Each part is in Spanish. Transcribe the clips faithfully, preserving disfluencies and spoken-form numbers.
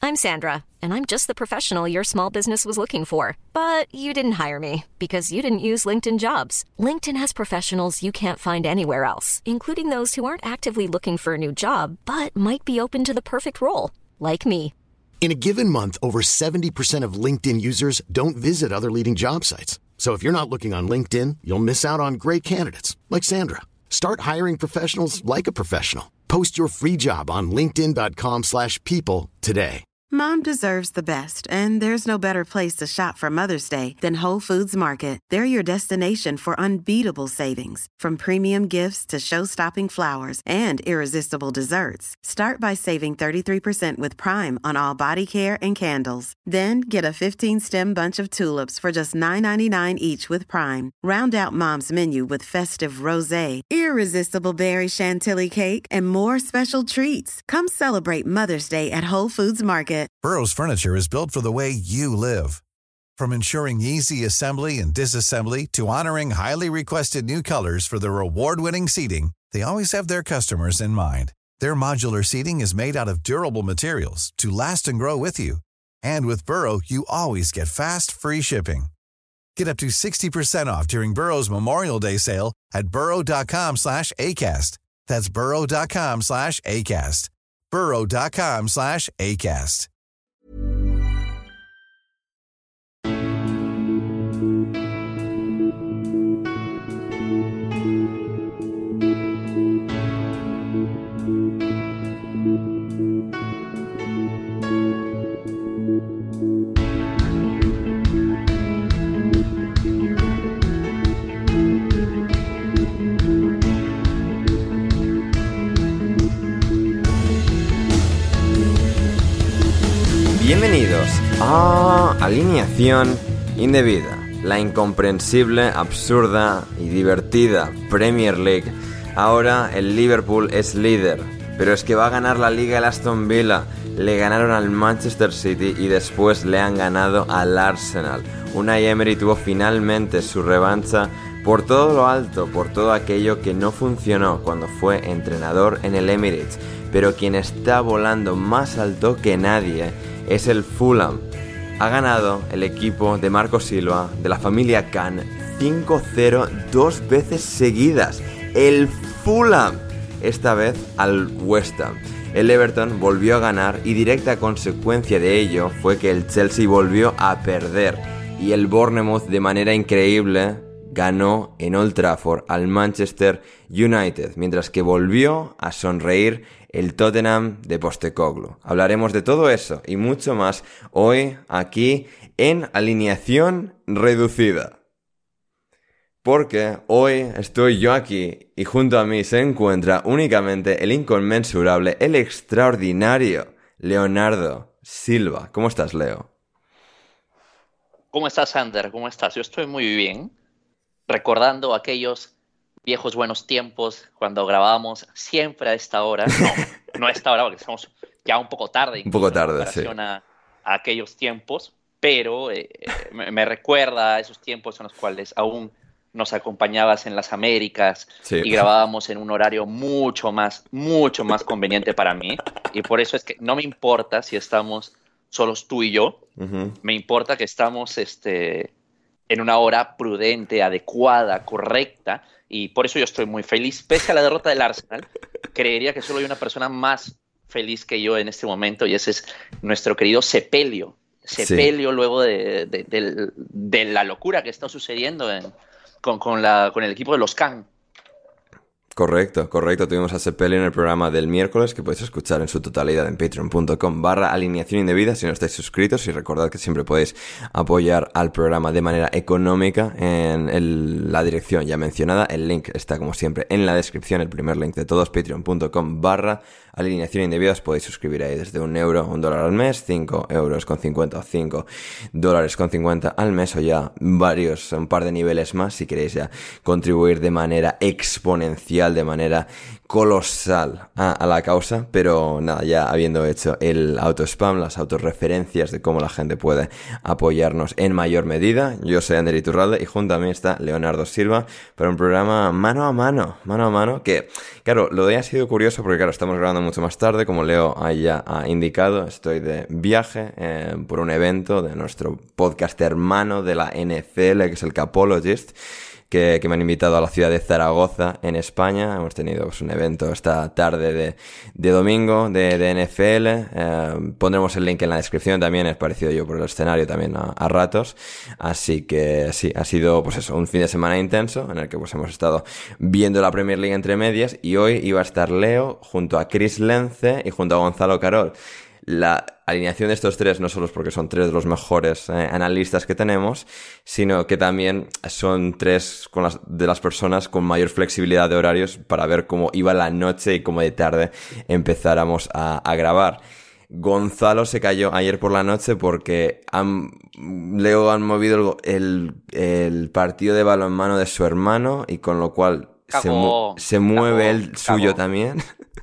I'm Sandra, and I'm just the professional your small business was looking for. But you didn't hire me because you didn't use LinkedIn Jobs. LinkedIn has professionals you can't find anywhere else, including those who aren't actively looking for a new job, but might be open to the perfect role, like me. In a given month, over seventy percent of LinkedIn users don't visit other leading job sites. So if you're not looking on LinkedIn, you'll miss out on great candidates like Sandra. Start hiring professionals like a professional. Post your free job on linkedin dot com slash people today. Mom deserves the best, and there's no better place to shop for Mother's Day than Whole Foods Market. They're your destination for unbeatable savings, from premium gifts to show-stopping flowers and irresistible desserts. Start by saving thirty-three percent with Prime on all body care and candles. Then get a fifteen-stem bunch of tulips for just nine ninety-nine each with Prime. Round out Mom's menu with festive rosé, irresistible berry chantilly cake, and more special treats. Come celebrate Mother's Day at Whole Foods Market. Burrow's furniture is built for the way you live. From ensuring easy assembly and disassembly to honoring highly requested new colors for their award-winning seating, they always have their customers in mind. Their modular seating is made out of durable materials to last and grow with you. And with Burrow, you always get fast, free shipping. Get up to sixty percent off during Burrow's Memorial Day sale at burrow.com slash ACAST. That's burrow.com slash ACAST. burrow.com slash ACAST. Bienvenidos a Alineación Indebida, la incomprensible, absurda y divertida Premier League. Ahora el Liverpool es líder, pero es que va a ganar la Liga el Aston Villa. Le ganaron al Manchester City y después le han ganado al Arsenal. Unai Emery tuvo finalmente su revancha por todo lo alto, por todo aquello que no funcionó cuando fue entrenador en el Emirates. Pero quien está volando más alto que nadie es el Fulham. Ha ganado el equipo de Marco Silva, de la familia Khan, cinco cero dos veces seguidas. El Fulham, esta vez al West Ham. El Everton volvió a ganar y directa consecuencia de ello fue que el Chelsea volvió a perder. Y el Bournemouth, de manera increíble, ganó en Old Trafford al Manchester United, mientras que volvió a sonreír el Tottenham de Postecoglou. Hablaremos de todo eso y mucho más hoy aquí en Alineación Reducida. Porque hoy estoy yo aquí y junto a mí se encuentra únicamente el inconmensurable, el extraordinario Leonardo Silva. ¿Cómo estás, Leo? ¿Cómo estás, Ander? ¿Cómo estás? Yo estoy muy bien, recordando aquellos viejos buenos tiempos cuando grabábamos siempre a esta hora. No, no a esta hora porque estamos ya un poco tarde. Un poco tarde, en sí. A, a aquellos tiempos, pero eh, me, me recuerda a esos tiempos en los cuales aún nos acompañabas en las Américas, sí, y grabábamos en un horario mucho más, mucho más conveniente para mí. Y por eso es que no me importa si estamos solos tú y yo. Uh-huh. Me importa que estamos este, en una hora prudente, adecuada, correcta. Y por eso yo estoy muy feliz. Pese a la derrota del Arsenal, creería que solo hay una persona más feliz que yo en este momento, y ese es nuestro querido Sepelio. Sepelio, sí. Luego de, de, de, de la locura que está sucediendo en, con, con, la, con el equipo de los Khan. Correcto, correcto. Tuvimos a Sepelio en el programa del miércoles, que podéis escuchar en su totalidad en patreon.com barra alineación indebida si no estáis suscritos, y recordad que siempre podéis apoyar al programa de manera económica en el, la dirección ya mencionada. El link está como siempre en la descripción, el primer link de todos, patreon.com barra alineación indebida. Os podéis suscribir ahí desde un euro, un dólar al mes, cinco euros con cincuenta o cinco dólares con cincuenta al mes, o ya varios, un par de niveles más si queréis ya contribuir de manera exponencial, de manera colosal a, a la causa, pero nada, ya habiendo hecho el auto-spam, las autorreferencias de cómo la gente puede apoyarnos en mayor medida, yo soy Ander Iturralde y junto a mí está Leonardo Silva para un programa mano a mano, mano a mano, que claro, lo de hoy ha sido curioso porque claro, estamos grabando mucho más tarde, como Leo ya ha indicado, estoy de viaje eh, por un evento de nuestro podcast hermano de la N F L, que es el Capologist, Que, que me han invitado a la ciudad de Zaragoza, en España. Hemos tenido pues, un evento esta tarde de, de domingo de, de N F L. Eh, pondremos el link en la descripción también. He aparecido yo por el escenario también a, a ratos. Así que sí, ha sido pues eso, un fin de semana intenso en el que pues hemos estado viendo la Premier League entre medias. Y hoy iba a estar Leo junto a Chris Lence y junto a Gonzalo Carol. La alineación de estos tres no solo es porque son tres de los mejores eh, analistas que tenemos, sino que también son tres con las, de las personas con mayor flexibilidad de horarios para ver cómo iba la noche y cómo de tarde empezáramos a, a grabar. Gonzalo se cayó ayer por la noche porque han, Leo han movido el, el partido de balonmano de su hermano y con lo cual cagón, se, se mueve cagón, el suyo cagón. también.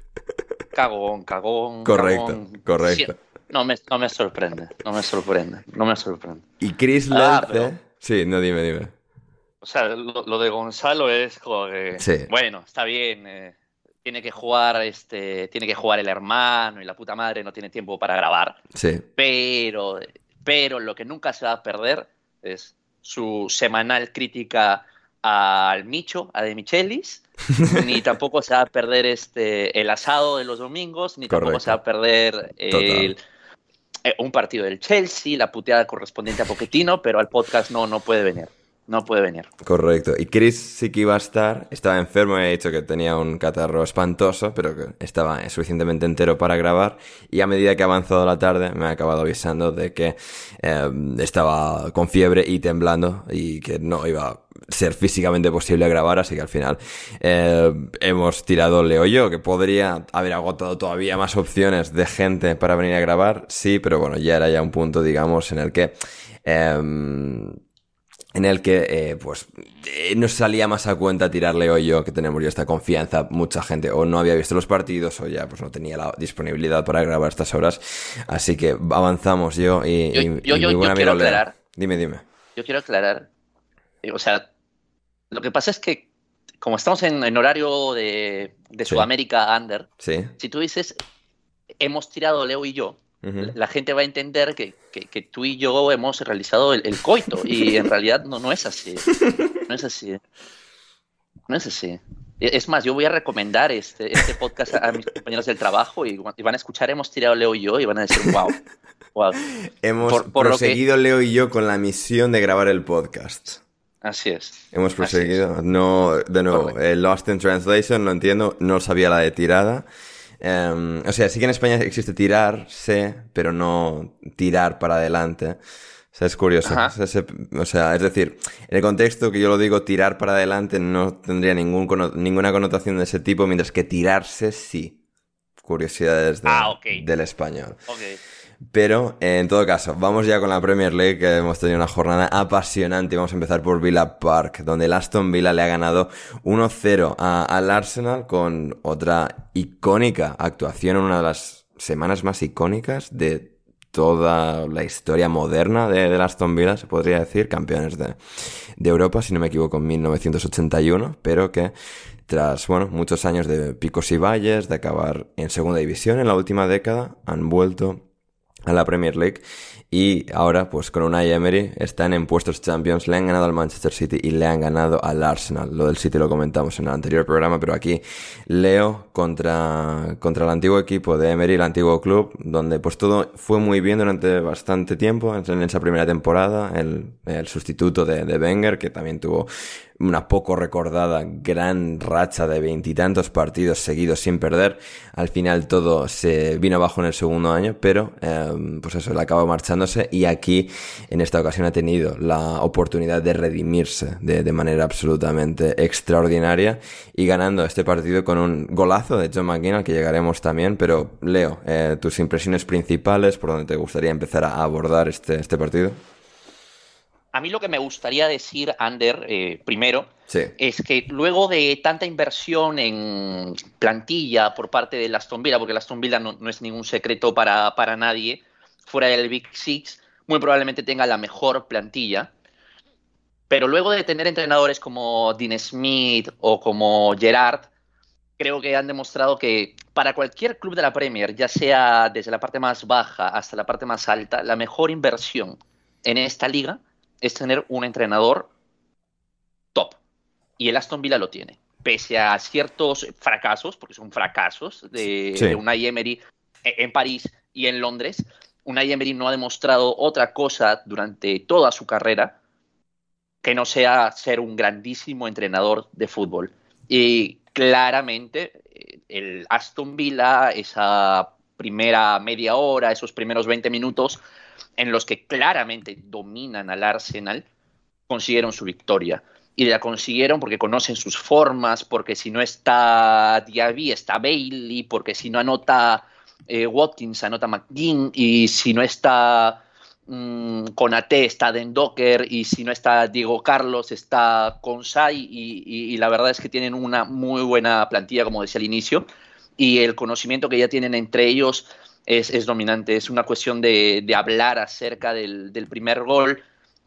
Cagón, cagón. Correcto, cagón. correcto. Sí, no, me, no me sorprende, no me sorprende, no me sorprende. Y Chris Lence... Ah, pero... Sí, no, dime, dime. O sea, lo, lo de Gonzalo es como que... Sí. Bueno, está bien, eh, tiene que jugar este, tiene que jugar el hermano y la puta madre no tiene tiempo para grabar. Sí. Pero, pero lo que nunca se va a perder es su semanal crítica al Micho, a De Michelis, ni tampoco se va a perder este el asado de los domingos, ni Correcto. tampoco se va a perder el, eh, un partido del Chelsea, la puteada correspondiente a Pochettino, pero al podcast no, no puede venir. No puede venir. Correcto. Y Chris sí que iba a estar, estaba enfermo, he dicho que tenía un catarro espantoso, pero que estaba suficientemente entero para grabar, y a medida que ha avanzado la tarde me ha acabado avisando de que eh, estaba con fiebre y temblando y que no iba a ser físicamente posible grabar, así que al final eh, hemos tirado Leo y yo, que podría haber agotado todavía más opciones de gente para venir a grabar, sí, pero bueno, ya era ya un punto, digamos, en el que... Eh, en el que, eh, pues, eh, nos salía más a cuenta tirarle hoy yo, que tenemos ya esta confianza, mucha gente o no había visto los partidos o ya, pues, no tenía la disponibilidad para grabar estas horas, así que avanzamos yo y, yo, y, yo, y yo, mi buen yo amigo quiero Leo. aclarar, Dime, dime. Yo quiero aclarar, o sea, lo que pasa es que, como estamos en, en horario de, de Sí. Sudamérica Under, Sí. si tú dices, hemos tirado Leo y yo, Uh-huh. la gente va a entender que, que, que tú y yo hemos realizado el, el coito y en realidad no, no es así, no es así, no es así. Es más, yo voy a recomendar este, este podcast a, a mis compañeros del trabajo y, y van a escuchar hemos tirado Leo y yo y van a decir wow, wow. Hemos Por- por lo proseguido Leo y yo con la misión de grabar el podcast. Así es. Hemos Así proseguido. No, de nuevo, Correcto. el Lost in Translation, no entiendo, no sabía la de tirada. Um, o sea, sí que en España existe tirarse, pero no tirar para adelante. O sea, es curioso. Ajá. O sea, se- o sea, es decir, en el contexto que yo lo digo, tirar para adelante no tendría ningún cono- ninguna connotación de ese tipo, mientras que tirarse sí. Curiosidades de- Ah, ok. del español. Ok. Pero, eh, en todo caso, vamos ya con la Premier League, que hemos tenido una jornada apasionante. Vamos a empezar por Villa Park, donde el Aston Villa le ha ganado uno cero a- al Arsenal con otra icónica actuación en una de las semanas más icónicas de toda la historia moderna de, del Aston Villa, se podría decir, campeones de, de Europa, si no me equivoco, en mil novecientos ochenta y uno, pero que tras, bueno, muchos años de picos y valles, de acabar en segunda división en la última década, han vuelto a la Premier League y ahora pues con Unai Emery están en puestos Champions, le han ganado al Manchester City y le han ganado al Arsenal. Lo del City lo comentamos en el anterior programa, pero aquí Leo contra, contra el antiguo equipo de Emery, el antiguo club, donde pues todo fue muy bien durante bastante tiempo en esa primera temporada, el, el sustituto de, de Wenger, que también tuvo una poco recordada gran racha de veintitantos partidos seguidos sin perder. Al final todo se vino abajo en el segundo año, pero eh, pues eso, le acabó marchándose y aquí en esta ocasión ha tenido la oportunidad de redimirse de, de manera absolutamente extraordinaria y ganando este partido con un golazo de John McGinn, al que llegaremos también. Pero Leo, eh, tus impresiones principales, por donde te gustaría empezar a abordar este, este partido. A mí lo que me gustaría decir, Ander, eh, primero, sí. es que luego de tanta inversión en plantilla por parte del Aston Villa, porque el Aston Villa no, no es ningún secreto para, para nadie, fuera del Big Six, muy probablemente tenga la mejor plantilla. Pero luego de tener entrenadores como Dean Smith o como Gerrard, creo que han demostrado que para cualquier club de la Premier, ya sea desde la parte más baja hasta la parte más alta, la mejor inversión en esta liga es tener un entrenador top. Y el Aston Villa lo tiene. Pese a ciertos fracasos, porque son fracasos, de, sí. de Unai Emery en París y en Londres, Unai Emery no ha demostrado otra cosa durante toda su carrera que no sea ser un grandísimo entrenador de fútbol. Y claramente el Aston Villa, esa primera media hora, esos primeros veinte minutos, en los que claramente dominan al Arsenal, consiguieron su victoria. Y la consiguieron porque conocen sus formas, porque si no está Diaby, está Bailey, porque si no anota eh, Watkins, anota McGinn, y si no está mmm, Konaté, está Den Docker, y si no está Diego Carlos, está Konsai, y, y, y la verdad es que tienen una muy buena plantilla, como decía al inicio, y el conocimiento que ya tienen entre ellos Es, es dominante. Es una cuestión de, de hablar acerca del, del primer gol,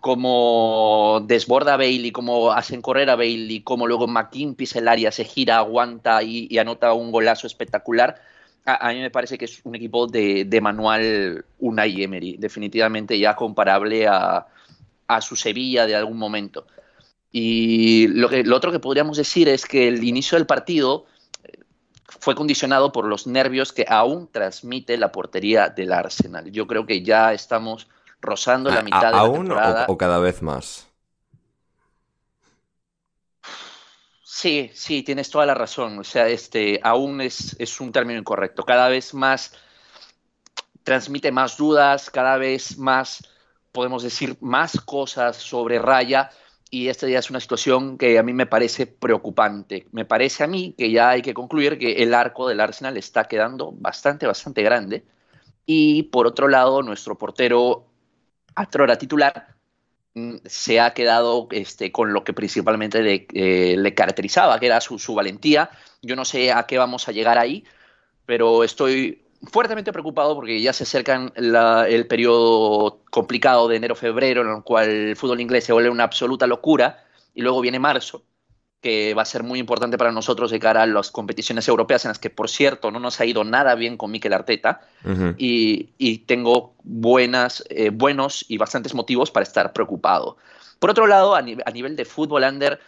cómo desborda a Bailey, cómo hacen correr a Bailey, cómo luego McKean pisa el área, se gira, aguanta y, y anota un golazo espectacular. A, a mí me parece que es un equipo de, de manual Unai Emery, definitivamente ya comparable a, a su Sevilla de algún momento. Y lo, que, lo otro que podríamos decir es que el inicio del partido fue condicionado por los nervios que aún transmite la portería del Arsenal. Yo creo que ya estamos rozando la mitad de la temporada. ¿Aún o, o cada vez más? Sí, sí, tienes toda la razón. O sea, este, aún es, es un término incorrecto. Cada vez más transmite más dudas, cada vez más, podemos decir, más cosas sobre Raya. Y esta ya es una situación que a mí me parece preocupante. Me parece a mí que ya hay que concluir que el arco del Arsenal está quedando bastante, bastante grande. Y por otro lado, nuestro portero, atrora titular, se ha quedado este, con lo que principalmente le, eh, le caracterizaba, que era su, su valentía. Yo no sé a qué vamos a llegar ahí, pero estoy fuertemente preocupado porque ya se acercan la, el periodo complicado de enero-febrero, en el cual el fútbol inglés se vuelve una absoluta locura, y luego viene marzo, que va a ser muy importante para nosotros de cara a las competiciones europeas, en las que, por cierto, no nos ha ido nada bien con Mikel Arteta, uh-huh. y, y tengo buenas, eh, buenos y bastantes motivos para estar preocupado. Por otro lado, a, ni- a nivel de fútbol, Ander,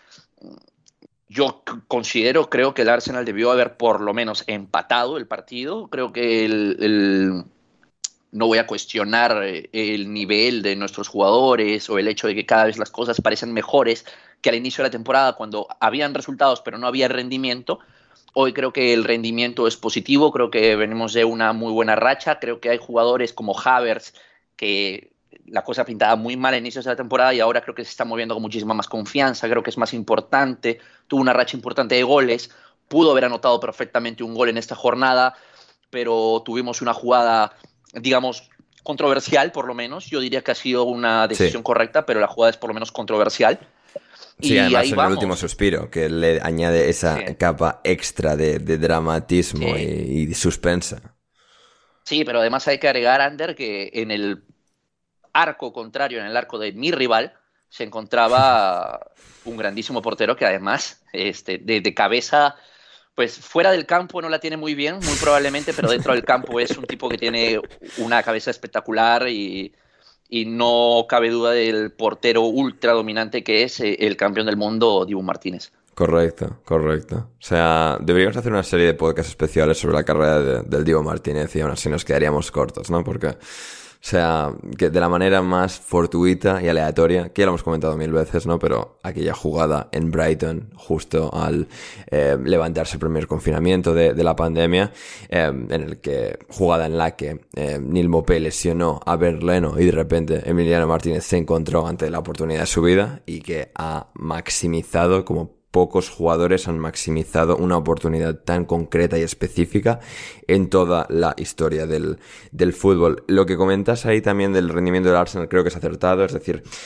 yo considero, creo que el Arsenal debió haber por lo menos empatado el partido. Creo que el, el, no voy a cuestionar el nivel de nuestros jugadores o el hecho de que cada vez las cosas parecen mejores que al inicio de la temporada, cuando habían resultados pero no había rendimiento. Hoy creo que el rendimiento es positivo, creo que venimos de una muy buena racha. Creo que hay jugadores como Havertz que la cosa pintaba muy mal a inicios de la temporada y ahora creo que se está moviendo con muchísima más confianza, creo que es más importante, tuvo una racha importante de goles, pudo haber anotado perfectamente un gol en esta jornada, pero tuvimos una jugada, digamos, controversial por lo menos. Yo diría que ha sido una decisión sí. correcta, pero la jugada es por lo menos controversial. Sí, y además ahí en vamos. El último suspiro, que le añade esa sí. capa extra de, de dramatismo sí. y, y suspensa. Sí, pero además hay que agregar, Ander, que en el arco contrario, en el arco de mi rival, se encontraba un grandísimo portero que además este, de, de cabeza, pues fuera del campo no la tiene muy bien, muy probablemente, pero dentro del campo es un tipo que tiene una cabeza espectacular y, y no cabe duda del portero ultra dominante que es el campeón del mundo, Dibu Martínez. Correcto, correcto. O sea, deberíamos hacer una serie de podcasts especiales sobre la carrera de, del Dibu Martínez y aún así nos quedaríamos cortos, ¿no? Porque... O sea, que de la manera más fortuita y aleatoria, que ya lo hemos comentado mil veces, ¿no? Pero aquella jugada en Brighton, justo al eh, levantarse el primer confinamiento de, de la pandemia, eh, en el que, jugada en la que eh, Neil Maupay lesionó a Bernd Leno y de repente Emiliano Martínez se encontró ante la oportunidad de su vida y que ha maximizado como pocos jugadores han maximizado una oportunidad tan concreta y específica en toda la historia del, del fútbol. Lo que comentas ahí también del rendimiento del Arsenal creo que es acertado, es decir,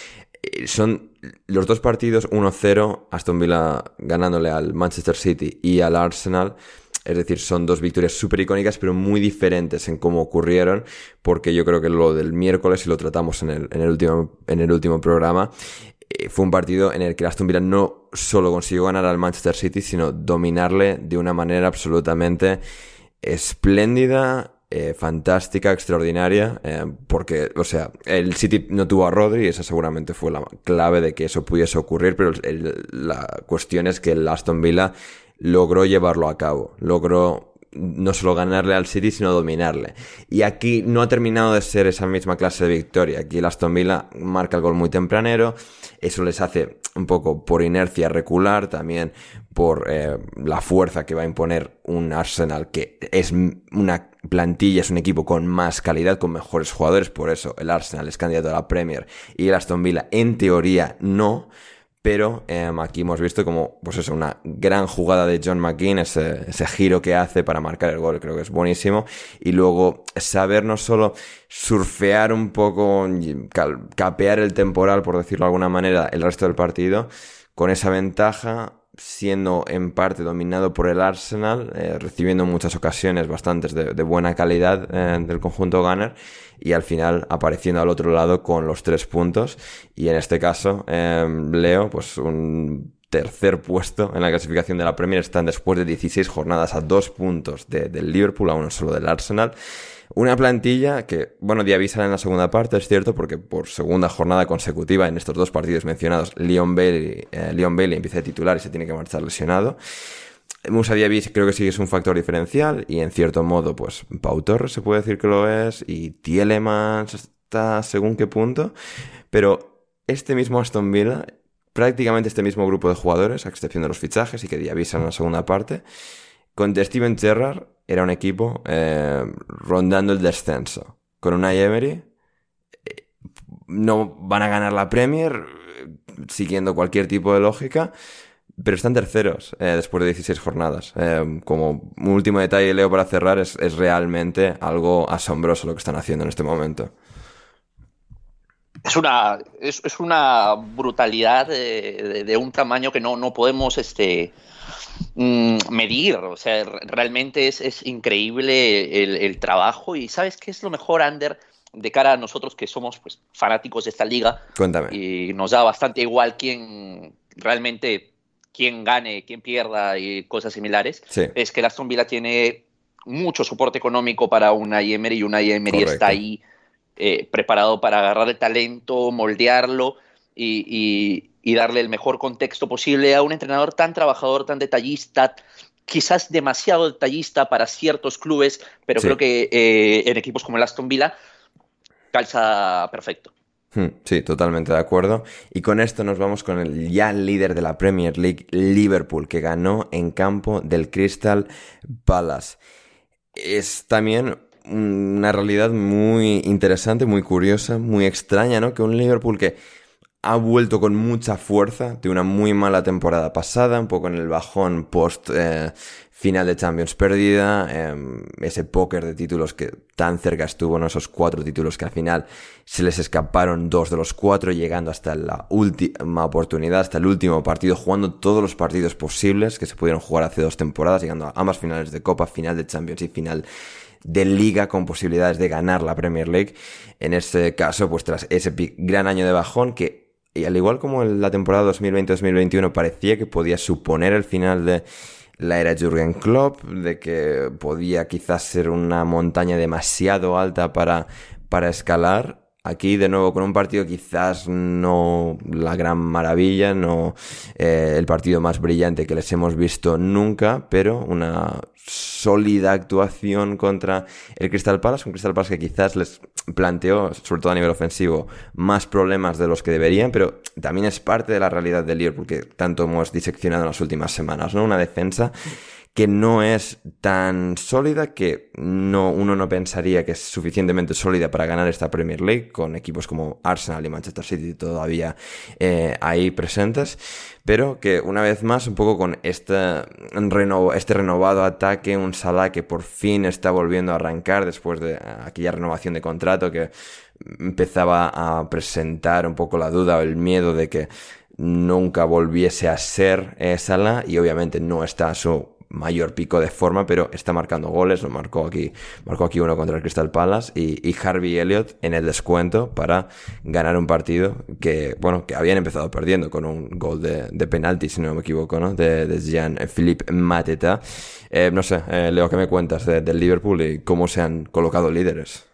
son los dos partidos uno cero, Aston Villa ganándole al Manchester City y al Arsenal. Es decir, son dos victorias súper icónicas, pero muy diferentes en cómo ocurrieron, porque yo creo que lo del miércoles, y lo tratamos en el, en el, último, en el último programa, eh, fue un partido en el que Aston Villa no solo consiguió ganar al Manchester City, sino dominarle de una manera absolutamente espléndida, eh, fantástica, extraordinaria, eh, porque, o sea, el City no tuvo a Rodri y esa seguramente fue la clave de que eso pudiese ocurrir, pero el, la cuestión es que el Aston Villa logró llevarlo a cabo, logró no solo ganarle al City, sino dominarle. Y aquí no ha terminado de ser esa misma clase de victoria. Aquí el Aston Villa marca el gol muy tempranero, eso les hace un poco por inercia recular, también por eh, la fuerza que va a imponer un Arsenal, que es una plantilla, es un equipo con más calidad, con mejores jugadores, por eso el Arsenal es candidato a la Premier y el Aston Villa en teoría no. Pero eh, aquí hemos visto como, pues eso, una gran jugada de John McGinn, ese, ese giro que hace para marcar el gol, creo que es buenísimo. Y luego saber no solo surfear un poco, capear el temporal, por decirlo de alguna manera, el resto del partido, con esa ventaja, siendo en parte dominado por el Arsenal, eh, recibiendo en muchas ocasiones bastantes de, de buena calidad eh, del conjunto Gunner, y al final apareciendo al otro lado con los tres puntos, y en este caso eh, Leo, pues un tercer puesto en la clasificación de la Premier, están después de dieciséis jornadas a dos puntos de, del Liverpool, a uno solo del Arsenal. Una plantilla que, bueno, Diaby sale en la segunda parte, es cierto, porque por segunda jornada consecutiva en estos dos partidos mencionados, Leon Bailey, eh, Leon Bailey empieza de titular y se tiene que marchar lesionado. Moussa Diaby creo que sí es un factor diferencial, y en cierto modo, pues, Pau Torres se puede decir que lo es, y Tielemans está según qué punto, pero este mismo Aston Villa, prácticamente este mismo grupo de jugadores, a excepción de los fichajes y que Diaby sale en la segunda parte, con Steven Gerrard era un equipo eh, rondando el descenso. Con Unai Emery eh, no van a ganar la Premier, eh, siguiendo cualquier tipo de lógica, pero están terceros eh, después de dieciséis jornadas. Eh, como un último detalle, Leo, para cerrar, es, es realmente algo asombroso lo que están haciendo en este momento. Es una, es, es una brutalidad de, de, de un tamaño que no, no podemos este, mm, medir. O sea, realmente es, es increíble el, el trabajo. Y ¿sabes qué es lo mejor, Ander? De cara a nosotros que somos pues, fanáticos de esta liga. Cuéntame. Y nos da bastante igual quién realmente, quién gane, quién pierda y cosas similares. Sí. Es que el Aston Villa tiene mucho soporte económico para Unai Emery, y Unai Emery Correcto. Está ahí Eh, preparado para agarrar el talento, moldearlo y, y, y darle el mejor contexto posible a un entrenador tan trabajador, tan detallista, quizás demasiado detallista para ciertos clubes, pero sí. creo que eh, en equipos como el Aston Villa calza perfecto. Sí, totalmente de acuerdo. Y con esto nos vamos con el ya líder de la Premier League, Liverpool, que ganó en campo del Crystal Palace. Es también una realidad muy interesante, muy curiosa, muy extraña, ¿no? Que un Liverpool que ha vuelto con mucha fuerza de una muy mala temporada pasada, un poco en el bajón post eh, final de Champions perdida, eh, ese póker de títulos que tan cerca estuvo, ¿no? Esos cuatro títulos que al final se les escaparon dos de los cuatro, llegando hasta la última oportunidad, hasta el último partido, jugando todos los partidos posibles que se pudieron jugar hace dos temporadas, llegando a ambas finales de Copa, final de Champions y final de Liga, con posibilidades de ganar la Premier League. En este caso, pues tras ese gran año de bajón que, y al igual como en la temporada dos mil veinte dos mil veintiuno, parecía que podía suponer el final de la era Jürgen Klopp, de que podía quizás ser una montaña demasiado alta para, para escalar. Aquí de nuevo con un partido quizás no la gran maravilla, no eh, el partido más brillante que les hemos visto nunca, pero una sólida actuación contra el Crystal Palace, un Crystal Palace que quizás les planteó, sobre todo a nivel ofensivo, más problemas de los que deberían, pero también es parte de la realidad del Liverpool que tanto hemos diseccionado en las últimas semanas, ¿no? Una defensa que no es tan sólida, que no, uno no pensaría que es suficientemente sólida para ganar esta Premier League, con equipos como Arsenal y Manchester City todavía eh, ahí presentes, pero que una vez más, un poco con este, reno, este renovado ataque, un Salah que por fin está volviendo a arrancar después de aquella renovación de contrato que empezaba a presentar un poco la duda o el miedo de que nunca volviese a ser eh, Salah, y obviamente no está a su mayor pico de forma, pero está marcando goles. Lo marcó aquí, marcó aquí uno contra el Crystal Palace, y, y Harvey Elliott en el descuento para ganar un partido que, bueno, que habían empezado perdiendo con un gol de, de penalti, si no me equivoco, ¿no? De, de Jean-Philippe Mateta. Eh, no sé, eh, Leo, ¿qué me cuentas de, del Liverpool y cómo se han colocado líderes?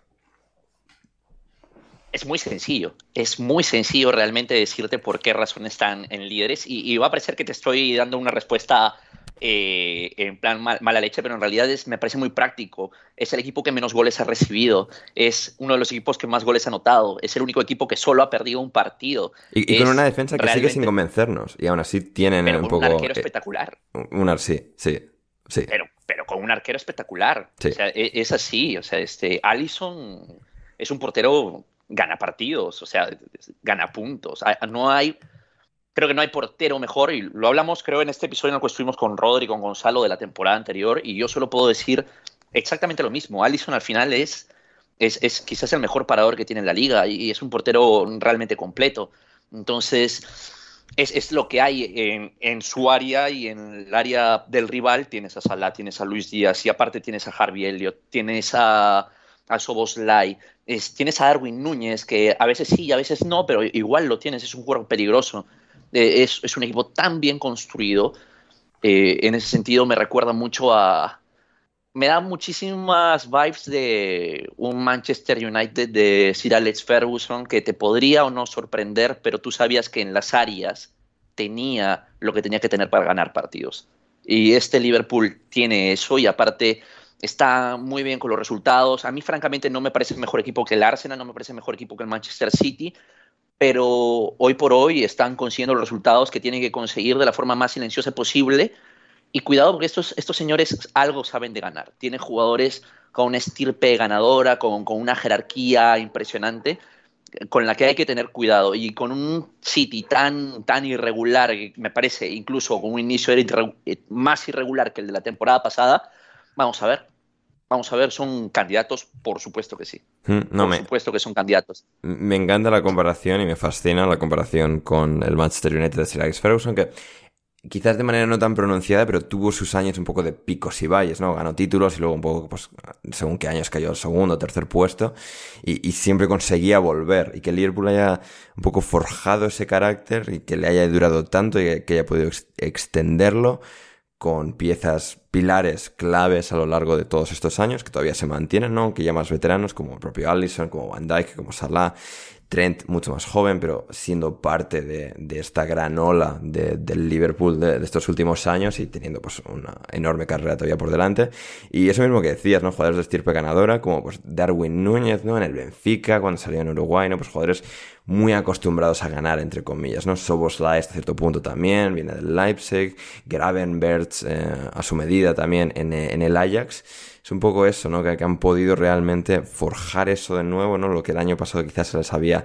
Es muy sencillo, es muy sencillo realmente decirte por qué razón están en líderes, y, y va a parecer que te estoy dando una respuesta eh, en plan mal, mala leche, pero en realidad es, me parece muy práctico. Es el equipo que menos goles ha recibido, es uno de los equipos que más goles ha anotado, es el único equipo que solo ha perdido un partido. Y, y con una defensa que realmente... sigue sin convencernos, y aún así tienen pero un con poco... un arquero eh, espectacular. Un ar- sí, sí, sí. Pero, pero con un arquero espectacular. Sí. O sea, es, es así. O sea, este, Alisson es un portero... gana partidos, o sea, gana puntos. No hay, creo que no hay portero mejor, y lo hablamos creo en este episodio en el que estuvimos con Rodri y con Gonzalo de la temporada anterior, y yo solo puedo decir exactamente lo mismo. Alisson al final es, es, es quizás el mejor parador que tiene en la liga, y es un portero realmente completo. Entonces, es, es lo que hay en, en su área, y en el área del rival tienes a Salah, tienes a Luis Díaz, y aparte tienes a Harvey Elliott, tienes a... a Szoboszlai, es, tienes a Darwin Núñez, que a veces sí y a veces no, pero igual lo tienes, es un jugador peligroso. Eh, es, es un equipo tan bien construido, eh, en ese sentido me recuerda mucho a... Me da muchísimas vibes de un Manchester United de Sir Alex Ferguson, que te podría o no sorprender, pero tú sabías que en las áreas tenía lo que tenía que tener para ganar partidos. Y este Liverpool tiene eso, y aparte... está muy bien con los resultados. A mí, francamente, no me parece mejor equipo que el Arsenal, no me parece mejor equipo que el Manchester City, pero hoy por hoy están consiguiendo los resultados que tienen que conseguir de la forma más silenciosa posible. Y cuidado, porque estos, estos señores algo saben de ganar. Tienen jugadores con una estirpe ganadora, con, con una jerarquía impresionante, con la que hay que tener cuidado. Y con un City tan, tan irregular, me parece, incluso con un inicio irre- más irregular que el de la temporada pasada, vamos a ver, vamos a ver, son candidatos, por supuesto que sí. No, por me, supuesto que son candidatos. Me encanta la comparación y me fascina la comparación con el Manchester United de Sir Alex Ferguson, que quizás de manera no tan pronunciada, pero tuvo sus años un poco de picos y valles, ¿no? Ganó títulos y luego un poco, pues, según qué años cayó al segundo o tercer puesto, y, y siempre conseguía volver, y que el Liverpool haya un poco forjado ese carácter y que le haya durado tanto y que haya podido ex- extenderlo con piezas pilares claves a lo largo de todos estos años, que todavía se mantienen, ¿no? Aunque ya más veteranos, como el propio Alisson, como Van Dijk, como Salah, Trent mucho más joven, pero siendo parte de, de esta gran ola de, del Liverpool de, de estos últimos años, y teniendo pues una enorme carrera todavía por delante. Y eso mismo que decías, ¿no? Jugadores de estirpe ganadora, como pues Darwin Núñez, ¿no? En el Benfica, cuando salió en Uruguay, ¿no? Pues jugadores muy acostumbrados a ganar, entre comillas, ¿no? Szoboszlai hasta cierto punto también, viene del Leipzig, Gravenberch eh, a su medida también en, en el Ajax. Es un poco eso, ¿no? Que, que han podido realmente forjar eso de nuevo, ¿no? Lo que el año pasado quizás se les había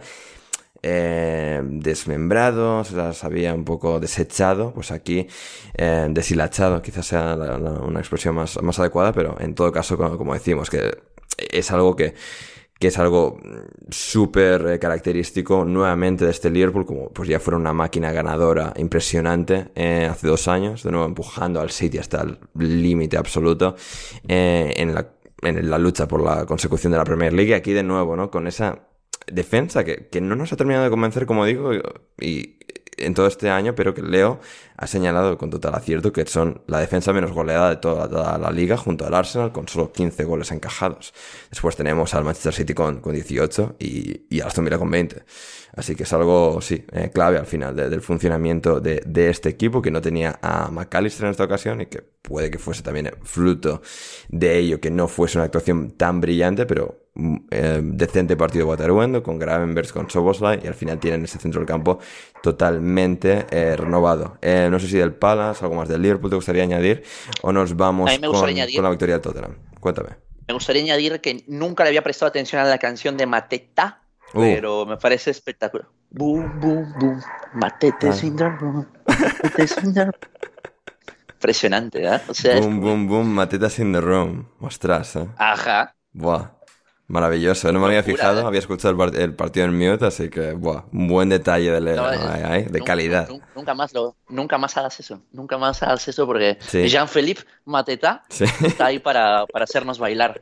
eh, desmembrado, se les había un poco desechado, pues aquí eh, deshilachado, quizás sea la, la, una expresión más, más adecuada, pero en todo caso, como, como decimos, que es algo que que es algo súper eh, característico nuevamente de este Liverpool, como pues ya fuera una máquina ganadora impresionante eh, hace dos años, de nuevo empujando al City hasta el límite absoluto eh, en, la, en la lucha por la consecución de la Premier League, y aquí de nuevo, ¿no? Con esa defensa que, que no nos ha terminado de convencer, como digo, y, y en todo este año, pero que Leo ha señalado con total acierto que son la defensa menos goleada de toda, toda la liga, junto al Arsenal, con solo quince goles encajados. Después tenemos al Manchester City con, con dieciocho y, y al Aston Villa con veinte. Así que es algo, sí, eh, clave al final de, del funcionamiento de, de este equipo, que no tenía a McAllister en esta ocasión, y que puede que fuese también fruto de ello, que no fuese una actuación tan brillante, pero eh, decente partido Waterwendo, con Gravenberch, con Szoboszlai, y al final tienen ese centro del campo totalmente eh, renovado. Eh, no sé si del Palace, algo más del Liverpool te gustaría añadir, o nos vamos con, añadir, con la victoria del Tottenham. Cuéntame. Me gustaría añadir que nunca le había prestado atención a la canción de Mateta, uh. pero me parece espectacular. Boom, boom, boom. Matetes ah. in the room. Matetes in the room. Impresionante, ¿eh? O sea, boom, boom, boom, Matetas in the room. Ostras, ¿eh? Ajá. Buah. Maravilloso, no me había Locura, fijado, ¿eh? había escuchado el, part- el partido en mute, así que, buah, un buen detalle de leer, no, ¿no? Ay, ay, de nunca, calidad. Nunca, nunca, más lo, nunca más hagas eso, nunca más hagas eso porque sí. Jean-Philippe Mateta sí. está ahí para, para hacernos bailar.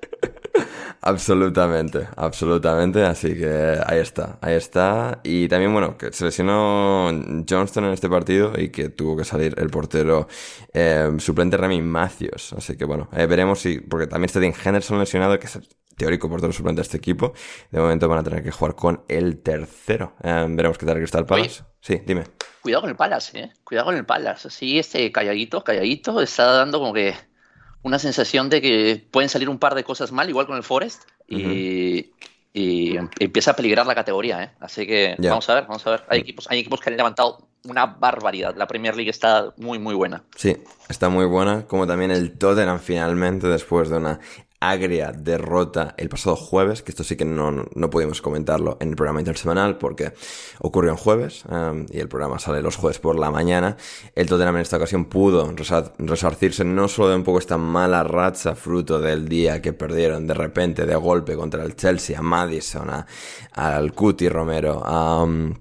Absolutamente, absolutamente, así que ahí está, ahí está. Y también, bueno, que se lesionó Johnston en este partido y que tuvo que salir el portero eh, suplente Remy Matthews, así que bueno, eh, veremos si, porque también está Dean Henderson lesionado, que es el teórico portero suplente de este equipo. De momento van a tener que jugar con el tercero. Eh, veremos qué tal Crystal Palace. Oye, sí, dime. Cuidado con el Palace, eh. Cuidado con el Palace. Sí, este calladito, calladito, está dando como que una sensación de que pueden salir un par de cosas mal, igual con el Forest, y, uh-huh. y empieza a peligrar la categoría, ¿eh? Así que yeah. vamos a ver, vamos a ver. Hay equipos, hay equipos que han levantado una barbaridad. La Premier League está muy, muy buena. Sí, está muy buena, como también el Tottenham finalmente, después de una agria derrota el pasado jueves, que esto sí que no, no pudimos comentarlo en el programa intersemanal porque ocurrió en jueves um, y el programa sale los jueves por la mañana. El Tottenham en esta ocasión pudo resar- resarcirse no solo de un poco esta mala racha fruto del día que perdieron de repente de golpe contra el Chelsea, a Maddison, a, al Cuti Romero, a... Um,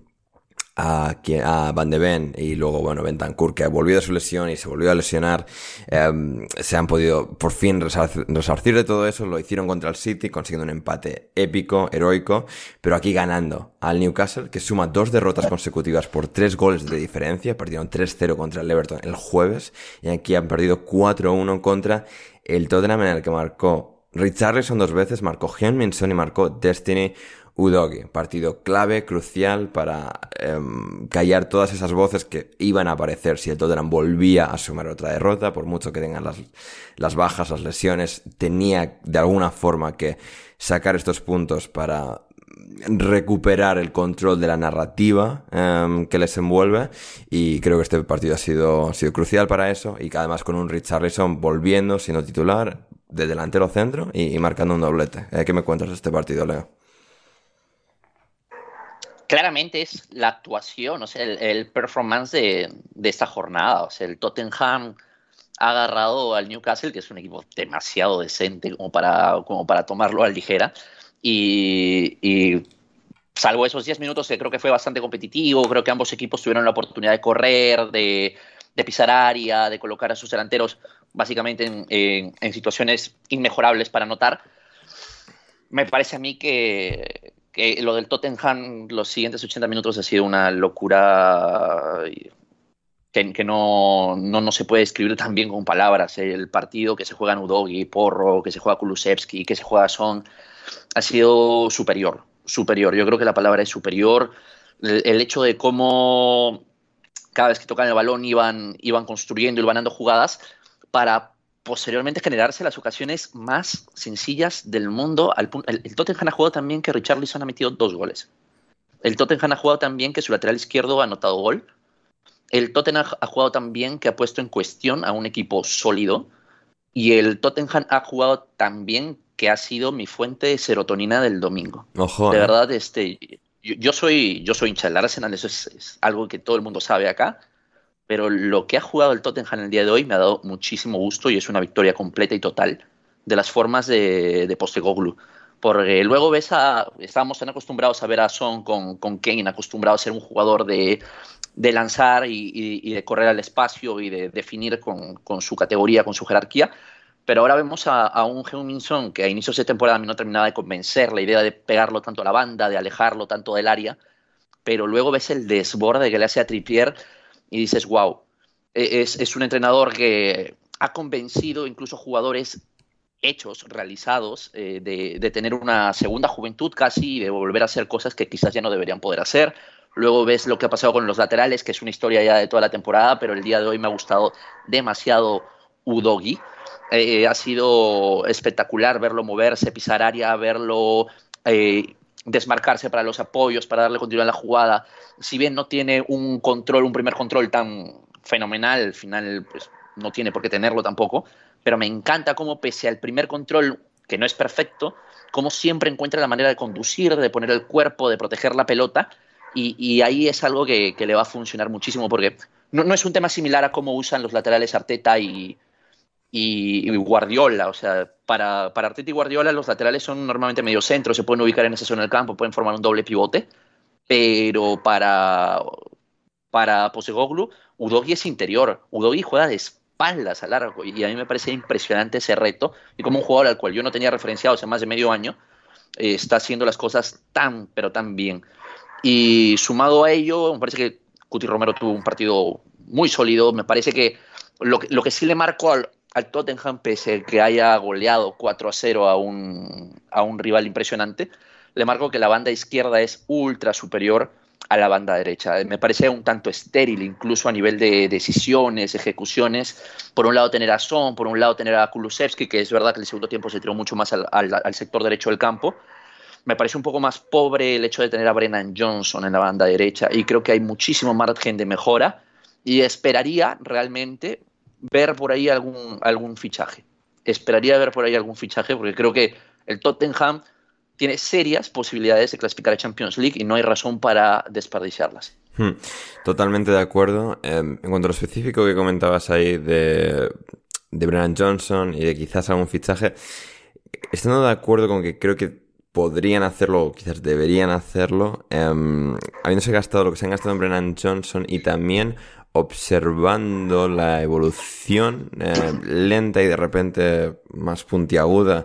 A, a Van de Ven y luego, bueno, Bentancur, que volvió de su lesión y se volvió a lesionar, eh, se han podido por fin resarcir, resarcir de todo eso. Lo hicieron contra el City, consiguiendo un empate épico, heroico, pero aquí ganando al Newcastle, que suma dos derrotas consecutivas por tres goles de diferencia. Perdieron tres cero contra el Everton el jueves y aquí han perdido cuatro uno contra el Tottenham, en el que marcó Richarlison dos veces, marcó Heung-min Son y marcó Destiny Udogie. Partido clave, crucial para eh, callar todas esas voces que iban a aparecer si el Tottenham volvía a sumar otra derrota. Por mucho que tengan las, las bajas, las lesiones, tenía de alguna forma que sacar estos puntos para recuperar el control de la narrativa eh, que les envuelve, y creo que este partido ha sido, ha sido crucial para eso, y que además con un Richarlison volviendo, siendo titular de delantero centro y, y marcando un doblete. Eh, ¿Qué me cuentas de este partido, Leo? Claramente es la actuación, o sea, el, el performance de, de esta jornada. O sea, el Tottenham ha agarrado al Newcastle, que es un equipo demasiado decente como para, como para tomarlo a la ligera, y, y salvo esos diez minutos que creo que fue bastante competitivo, creo que ambos equipos tuvieron la oportunidad de correr, de, de pisar área, de colocar a sus delanteros básicamente en, en, en situaciones inmejorables para anotar. Me parece a mí que... que lo del Tottenham los siguientes ochenta minutos ha sido una locura que, que no, no, no se puede describir tan bien con palabras. El partido que se juega en Udogie, Porro, que se juega Kulusevski, que se juega Son, ha sido superior, superior. Yo creo que la palabra es superior. El, el hecho de cómo cada vez que tocan el balón iban, iban construyendo, iban dando jugadas para posteriormente generarse las ocasiones más sencillas del mundo. Al punto, el, el Tottenham ha jugado también que Richarlison ha metido dos goles. El Tottenham ha jugado también que su lateral izquierdo ha anotado gol. El Tottenham ha jugado también que ha puesto en cuestión a un equipo sólido. Y el Tottenham ha jugado también que ha sido mi fuente de serotonina del domingo. Ojo, de eh. verdad, este, yo, yo, soy, yo soy hincha del Arsenal, eso es, es algo que todo el mundo sabe acá. Pero lo que ha jugado el Tottenham el día de hoy me ha dado muchísimo gusto y es una victoria completa y total de las formas de, de Postecoglou. Porque luego ves a... Estábamos tan acostumbrados a ver a Son con, con Kane, acostumbrados a ser un jugador de, de lanzar y, y, y de correr al espacio y de definir con, con su categoría, con su jerarquía. Pero ahora vemos a, a un Heung-min Son que a inicios de temporada a mí no terminaba de convencer la idea de pegarlo tanto a la banda, de alejarlo tanto del área. Pero luego ves el desborde que le hace a Trippier y dices, wow, es, es un entrenador que ha convencido incluso jugadores hechos, realizados, eh, de, de tener una segunda juventud casi y de volver a hacer cosas que quizás ya no deberían poder hacer. Luego ves lo que ha pasado con los laterales, que es una historia ya de toda la temporada, pero el día de hoy me ha gustado demasiado Udogie. Eh, ha sido espectacular verlo moverse, pisar área, verlo eh, desmarcarse para los apoyos, para darle continuidad a la jugada. Si bien no tiene un control, un primer control tan fenomenal, al final pues, no tiene por qué tenerlo tampoco, pero me encanta cómo pese al primer control, que no es perfecto, cómo siempre encuentra la manera de conducir, de poner el cuerpo, de proteger la pelota, y, y ahí es algo que, que le va a funcionar muchísimo, porque no, no es un tema similar a cómo usan los laterales Arteta y, y, y Guardiola. O sea, para, para Arteta y Guardiola los laterales son normalmente medio centro, se pueden ubicar en esa zona del campo, pueden formar un doble pivote, pero para, para Postecoglou, Udogie es interior, Udogie juega de espaldas al arco, y a mí me parece impresionante ese reto, y como un jugador al cual yo no tenía referenciado hace más de medio año, eh, está haciendo las cosas tan, pero tan bien. Y sumado a ello, me parece que Cuti Romero tuvo un partido muy sólido. Me parece que lo, lo que sí le marcó al, al Tottenham, pese a que haya goleado cuatro a cero a un, a un rival impresionante, le marcó que la banda izquierda es ultra superior a la banda derecha. Me parece un tanto estéril, incluso a nivel de decisiones, ejecuciones. Por un lado tener a Son, por un lado tener a Kulusevski, que es verdad que el segundo tiempo se tiró mucho más al, al, al sector derecho del campo. Me parece un poco más pobre el hecho de tener a Brennan Johnson en la banda derecha, y creo que hay muchísimo margen de mejora, y esperaría realmente ver por ahí algún, algún fichaje. Esperaría ver por ahí algún fichaje, porque creo que el Tottenham tiene serias posibilidades de clasificar a Champions League y no hay razón para desperdiciarlas. Hmm, totalmente de acuerdo. Eh, en cuanto a lo específico que comentabas ahí de, de Brennan Johnson y de quizás algún fichaje, estando de acuerdo con que creo que podrían hacerlo, o quizás deberían hacerlo, eh, habiéndose gastado lo que se han gastado en Brennan Johnson y también observando la evolución eh, lenta y de repente más puntiaguda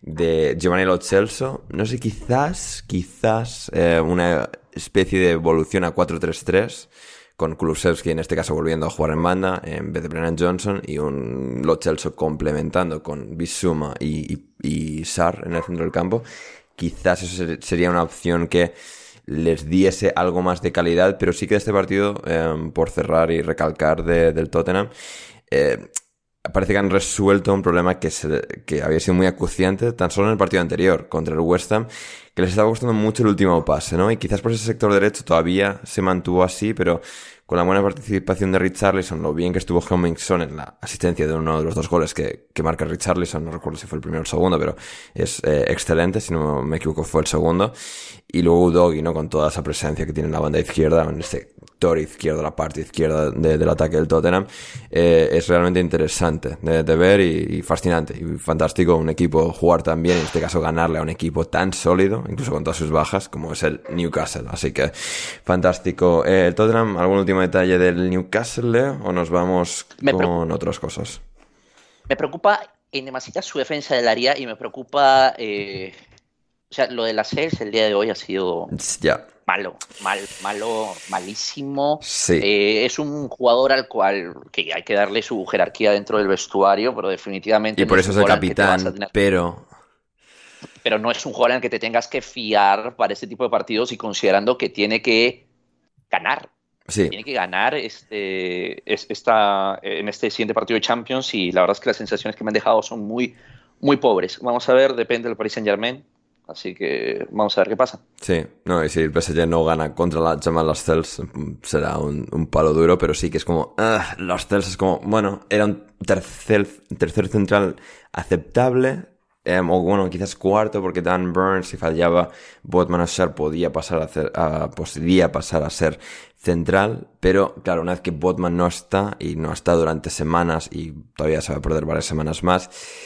de Giovanni Lo Celso. No sé, quizás, quizás eh, una especie de evolución a cuatro tres tres con Kulusevski en este caso volviendo a jugar en banda en vez de Brennan Johnson, y un Lo Celso complementando con Bissouma y, y, y Sarr en el centro del campo. Quizás eso sería una opción que les diese algo más de calidad, pero sí que este partido, eh, por cerrar y recalcar de, del Tottenham, eh, parece que han resuelto un problema que, se, que había sido muy acuciante tan solo en el partido anterior contra el West Ham, que les estaba costando mucho el último pase, ¿no? Y quizás por ese sector derecho todavía se mantuvo así, pero con la buena participación de Richarlison, lo bien que estuvo Heung-min-Son en la asistencia de uno de los dos goles que, que marca Richarlison, no recuerdo si fue el primero o el segundo, pero es eh, excelente, si no me equivoco fue el segundo. Y luego Udogie, ¿no? Con toda esa presencia que tiene en la banda izquierda, en este sector izquierdo, la parte izquierda de, del ataque del Tottenham, eh, es realmente interesante de, de ver y, y fascinante y fantástico un equipo jugar tan bien, en este caso ganarle a un equipo tan sólido, incluso con todas sus bajas, como es el Newcastle. Así que fantástico. Eh, el Tottenham, ¿algún último detalle del Newcastle, Leo? ¿O nos vamos me con pre- otras cosas? Me preocupa en demasía su defensa del área, y me preocupa... Eh... O sea, lo de las Sales el día de hoy ha sido yeah. malo, mal, malo, malísimo. Sí. Eh, es un jugador al cual que hay que darle su jerarquía dentro del vestuario, pero definitivamente... Y por eso es el capitán, tener... pero... Pero no es un jugador en el que te tengas que fiar para este tipo de partidos, y considerando que tiene que ganar. Sí. Tiene que ganar este, esta, en este siguiente partido de Champions, y la verdad es que las sensaciones que me han dejado son muy, muy pobres. Vamos a ver, depende del Paris Saint-Germain. Así que vamos a ver qué pasa. Sí, no, y si el P S G no gana contra la Jamal Lascelles será un, un palo duro, pero sí que es como... Uh, Lascelles es como... Bueno, era un tercer, tercer central aceptable, eh, o bueno, quizás cuarto, porque Dan Burns, si fallaba Botman o Sarr, podía pasar a, hacer, a, podía pasar a ser central, pero claro, una vez que Botman no está, y no está durante semanas, y todavía se va a perder varias semanas más...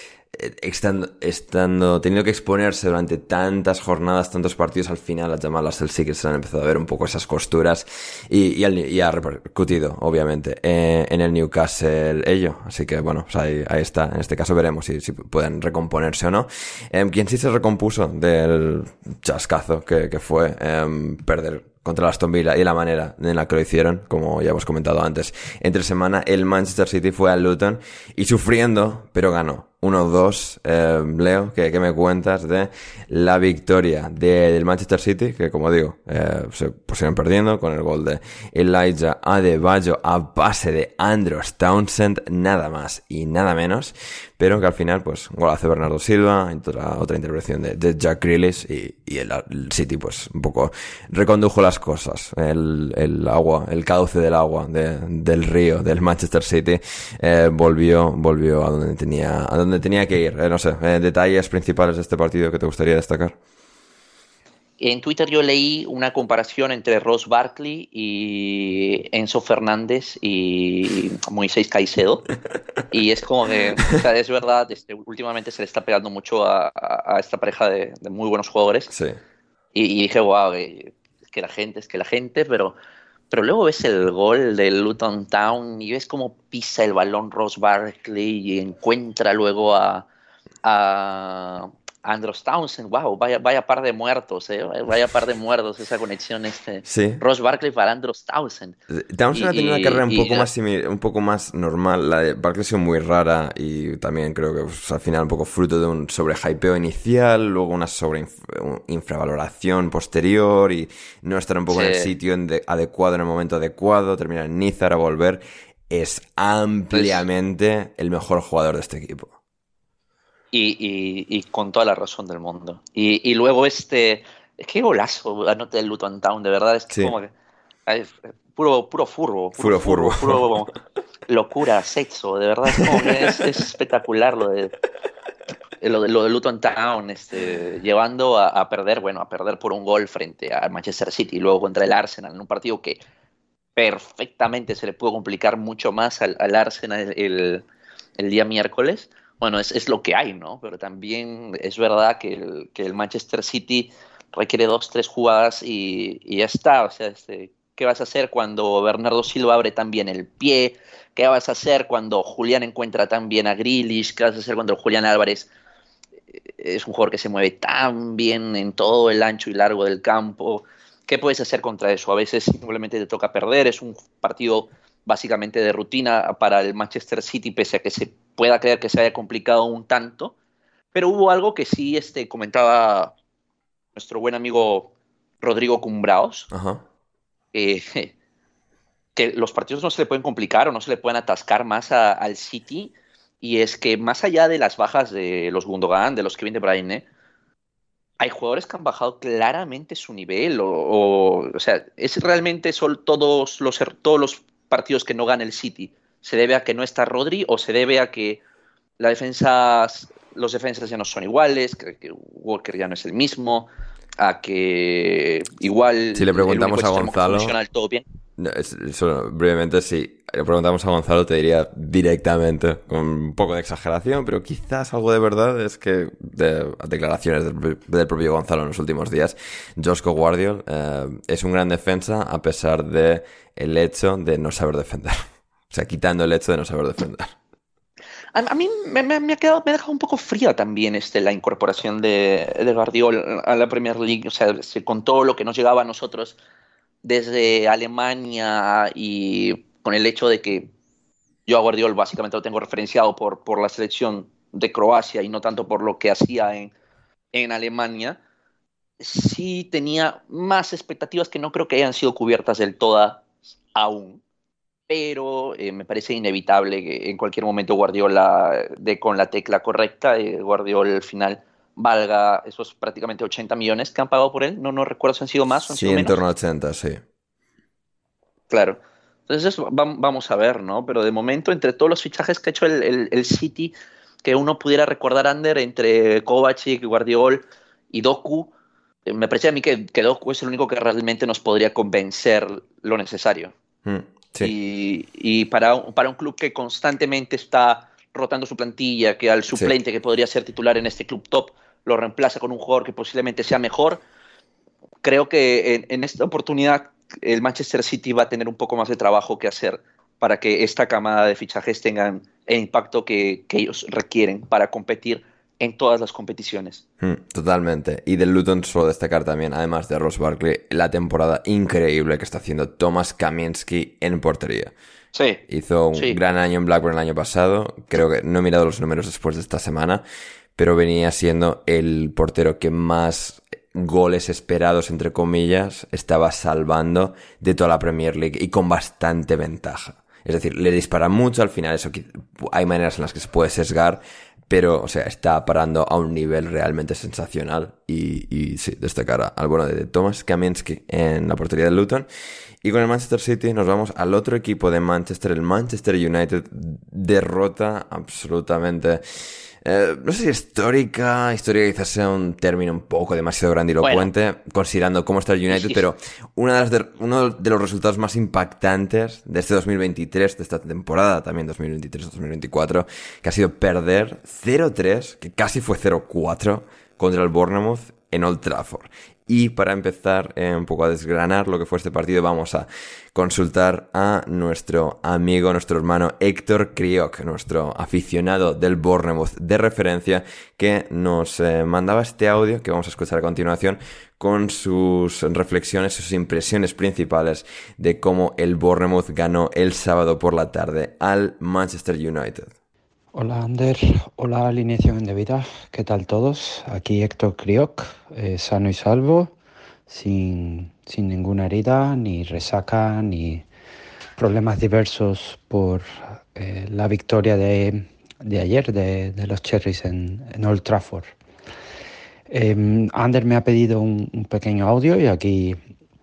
Estando, estando, teniendo que exponerse durante tantas jornadas, tantos partidos, al final a Jamal Lascelles sí que se han empezado a ver un poco esas costuras, y, y, al, y ha repercutido, obviamente, eh, en el Newcastle ello. Así que bueno, pues ahí, ahí está. En este caso veremos si, si pueden recomponerse o no. Eh, quien sí se recompuso del chascazo que, que fue eh, perder contra el Aston Villa y la manera en la que lo hicieron, como ya hemos comentado antes, entre semana el Manchester City fue al Luton y sufriendo, pero ganó uno dos. Eh, Leo, ¿qué, ¿qué me cuentas de la victoria de, del Manchester City? Que, como digo, eh, se pusieron perdiendo con el gol de Elijah Adebayo a base de Andros Townsend, nada más y nada menos. Pero que al final, pues, gol hace Bernardo Silva, otra, otra intervención de, de Jack Grealish y, y el, el City, pues, un poco recondujo las cosas. El, el agua, el cauce del agua de, del río del Manchester City eh, volvió, volvió a donde tenía, a donde tenía que ir. Eh, no sé, eh, detalles principales de este partido que te gustaría destacar. En Twitter yo leí una comparación entre Ross Barkley y Enzo Fernández y Moisés Caicedo. Y es como que, o sea, es verdad, este, últimamente se le está pegando mucho a, a, a esta pareja de, de muy buenos jugadores. Sí. Y, y dije, wow, es que la gente, es que la gente, pero, pero luego ves el gol del Luton Town y ves cómo pisa el balón Ross Barkley y encuentra luego a... a Andros Townsend, wow, vaya, vaya par de muertos, eh, vaya par de muertos esa conexión este. Sí. Ross Barkley para Andros Townsend. Townsend y, ha tenido una carrera un y, poco y, más simil, un poco más normal. La de Barkley ha sido muy rara y también creo que pues, al final un poco fruto de un sobrehypeo inicial, luego una sobre infravaloración posterior y no estar un poco sí. en el sitio en de, adecuado en el momento adecuado, terminar en Niza, ahora volver. Es ampliamente pues, el mejor jugador de este equipo. Y, y, y con toda la razón del mundo. Y, y luego este... Qué golazo anoté el Luton Town, de verdad. Es que sí. como que... Es puro, puro furbo. Puro, puro furbo. Puro, puro locura, sexo. De verdad es como que es, es espectacular lo de... Lo de, lo de Luton Town, este, llevando a, a perder, bueno, a perder por un gol frente a Manchester City y luego contra el Arsenal en un partido que perfectamente se le pudo complicar mucho más al, al Arsenal el, el día miércoles. Bueno, es, es lo que hay, ¿no? Pero también es verdad que el, que el Manchester City requiere dos, tres jugadas y, y ya está. O sea, este, ¿qué vas a hacer cuando Bernardo Silva abre tan bien el pie? ¿Qué vas a hacer cuando Julián encuentra tan bien a Grealish? ¿Qué vas a hacer cuando Julián Álvarez es un jugador que se mueve tan bien en todo el ancho y largo del campo? ¿Qué puedes hacer contra eso? A veces simplemente te toca perder. Es un partido básicamente de rutina para el Manchester City, pese a que se pueda creer que se haya complicado un tanto. Pero hubo algo que sí este, comentaba nuestro buen amigo Rodrigo Cumbraos, uh-huh. eh, que los partidos no se le pueden complicar o no se le pueden atascar más a, al City, y es que más allá de las bajas de los Gundogan, de los Kevin De Bruyne, hay jugadores que han bajado claramente su nivel, o, o, o sea, es realmente son todos los, todos los partidos que no gana el City. ¿Se debe a que no está Rodri o se debe a que la defensa, los defensas ya no son iguales, que, que Walker ya no es el mismo, a que igual... Si le preguntamos a Gonzalo... Todo bien? No, eso, brevemente, si le preguntamos a Gonzalo te diría directamente, con un poco de exageración, pero quizás algo de verdad, es que de declaraciones del, del propio Gonzalo en los últimos días, Josko Gvardiol eh, es un gran defensa a pesar de el hecho de no saber defender. O sea, quitando el hecho de no saber defender. A, a mí me, me, me, ha quedado, me ha dejado un poco fría también este, la incorporación de, de Gvardiol a la Premier League. O sea, con todo lo que nos llegaba a nosotros desde Alemania y con el hecho de que yo a Gvardiol básicamente lo tengo referenciado por, por la selección de Croacia y no tanto por lo que hacía en, en Alemania, sí tenía más expectativas que no creo que hayan sido cubiertas del todo aún. Pero eh, me parece inevitable que en cualquier momento Guardiola dé con la tecla correcta. Eh, Guardiola al final valga esos prácticamente ochenta millones que han pagado por él. No, no recuerdo si han sido más o han sí, sido menos. Sí, en torno a ochenta, sí. Claro. Entonces vamos a ver, ¿no? Pero de momento, entre todos los fichajes que ha hecho el, el, el City, que uno pudiera recordar, Ander, entre Kovacic, Guardiola y Doku, eh, me parece a mí que, que Doku es el único que realmente nos podría convencer lo necesario. Mm. Sí. Y, y para, para un club que constantemente está rotando su plantilla, que al suplente sí. que podría ser titular en este club top lo reemplaza con un jugador que posiblemente sea mejor, creo que en, en esta oportunidad el Manchester City va a tener un poco más de trabajo que hacer para que esta camada de fichajes tengan el impacto que, que ellos requieren para competir en todas las competiciones. Mm, totalmente. Y del Luton solo destacar también, además de Ross Barkley, la temporada increíble que está haciendo Tomasz Kamiński en portería. Sí. Hizo un sí. gran año en Blackburn el año pasado. Creo que no he mirado los números después de esta semana, pero venía siendo el portero que más goles esperados, entre comillas, estaba salvando de toda la Premier League y con bastante ventaja. Es decir, le dispara mucho, al final eso hay maneras en las que se puede sesgar, pero, o sea, está parando a un nivel realmente sensacional. Y, y sí, destacar al bueno de Thomas Kamienski en la portería del Luton. Y con el Manchester City nos vamos al otro equipo de Manchester, el Manchester United. Derrota absolutamente... Eh, no sé si histórica, histórica quizás sea un término un poco demasiado grandilocuente, bueno, considerando cómo está el United, sí. Pero una de las de, uno de los resultados más impactantes de este dos mil veintitrés, de esta temporada también dos mil veintitrés dos mil veinticuatro, que ha sido perder cero tres, que casi fue cero cuatro, contra el Bournemouth en Old Trafford. Y para empezar eh, un poco a desgranar lo que fue este partido, vamos a consultar a nuestro amigo, nuestro hermano Héctor Kriok, nuestro aficionado del Bournemouth de referencia, que nos eh, mandaba este audio que vamos a escuchar a continuación con sus reflexiones, sus impresiones principales de cómo el Bournemouth ganó el sábado por la tarde al Manchester United. Hola Ander, hola Alineación Indebida, ¿qué tal todos? Aquí Héctor Kriok, eh, sano y salvo, sin, sin ninguna herida, ni resaca, ni problemas diversos por eh, la victoria de, de ayer de, de los Cherries en, en Old Trafford. Eh, Ander me ha pedido un, un pequeño audio y aquí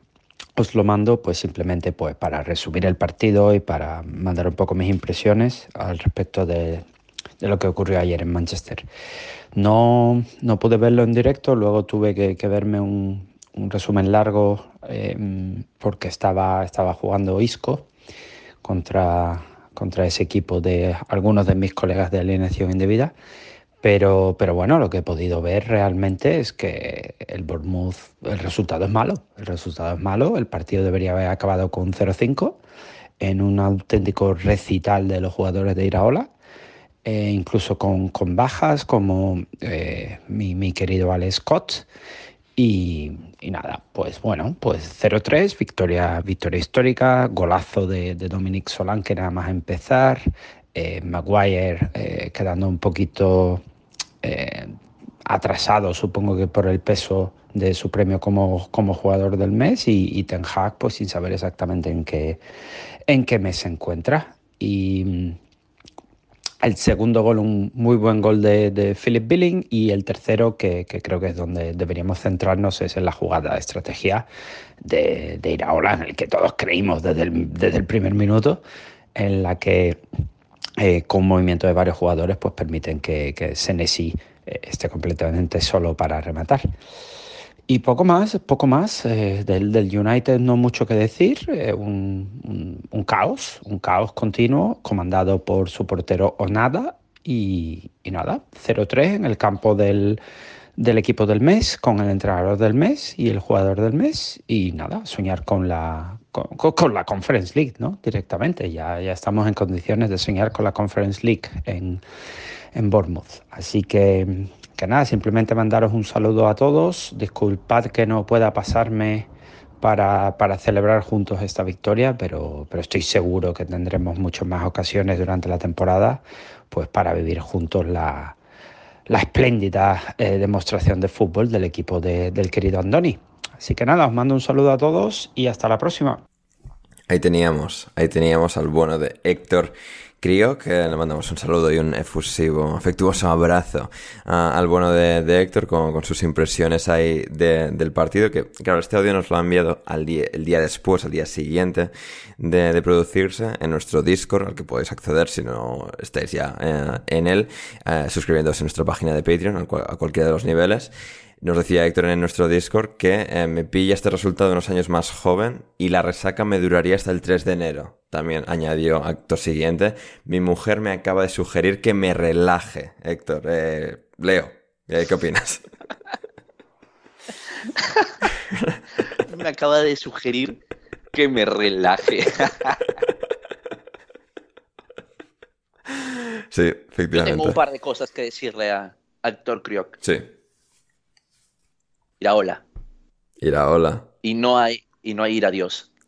os lo mando pues simplemente pues, para resumir el partido y para mandar un poco mis impresiones al respecto de... de lo que ocurrió ayer en Manchester. No, no pude verlo en directo, luego tuve que, que verme un, un resumen largo eh, porque estaba, estaba jugando Isco contra, contra ese equipo de algunos de mis colegas de Alineación Indebida, pero, pero bueno, lo que he podido ver realmente es que el Bournemouth, el resultado es malo, el resultado es malo, el partido debería haber acabado con cero cinco en un auténtico recital de los jugadores de Iraola. Eh, incluso con, con bajas como eh, mi, mi querido Alex Scott y, y nada, pues bueno, pues cero tres, victoria, victoria histórica, golazo de, de Dominic Solanke nada más empezar, eh, Maguire eh, quedando un poquito eh, atrasado, supongo que por el peso de su premio como, como jugador del mes y, y Ten Hag pues sin saber exactamente en qué, en qué mes se encuentra. Y el segundo gol, un muy buen gol de, de Philip Billing, y el tercero, que, que creo que es donde deberíamos centrarnos, es en la jugada de estrategia de, de Iraola, en el que todos creímos desde el, desde el primer minuto, en la que eh, con movimiento de varios jugadores pues permiten que, que Senesi eh, esté completamente solo para rematar. Y poco más, poco más, eh, del, del United no mucho que decir, eh, un, un, un caos, un caos continuo comandado por su portero Onada y, y nada, cero tres en el campo del, del equipo del mes, con el entrenador del mes y el jugador del mes y nada, soñar con la, con, con la Conference League, ¿no? Directamente, ya, ya estamos en condiciones de soñar con la Conference League en, en Bournemouth, así que... Que nada, simplemente mandaros un saludo a todos. Disculpad que no pueda pasarme para, para celebrar juntos esta victoria, pero, pero estoy seguro que tendremos muchas más ocasiones durante la temporada pues para vivir juntos la, la espléndida eh, demostración de fútbol del equipo de, del querido Andoni. Así que nada, os mando un saludo a todos y hasta la próxima. Ahí teníamos, ahí teníamos al bueno de Héctor Kriok, que le mandamos un saludo y un efusivo, afectuoso abrazo uh, al bueno de, de Héctor con, con sus impresiones ahí de, del partido, que claro, este audio nos lo ha enviado al día, el día después, al día siguiente de, de producirse en nuestro Discord, al que podéis acceder si no estáis ya eh, en él, eh, suscribiéndose a nuestra página de Patreon a, cual, a cualquiera de los niveles. Nos decía Héctor en nuestro Discord que eh, me pilla este resultado unos años más joven y la resaca me duraría hasta el tres de enero. También añadió acto siguiente: mi mujer me acaba de sugerir que me relaje. Héctor, eh, Leo, eh, ¿qué opinas? Me acaba de sugerir que me relaje. Sí, efectivamente. Yo tengo un par de cosas que decirle a Héctor Kriok. Sí. Iraola. Iraola. Y no hay, y no hay ir a Dios.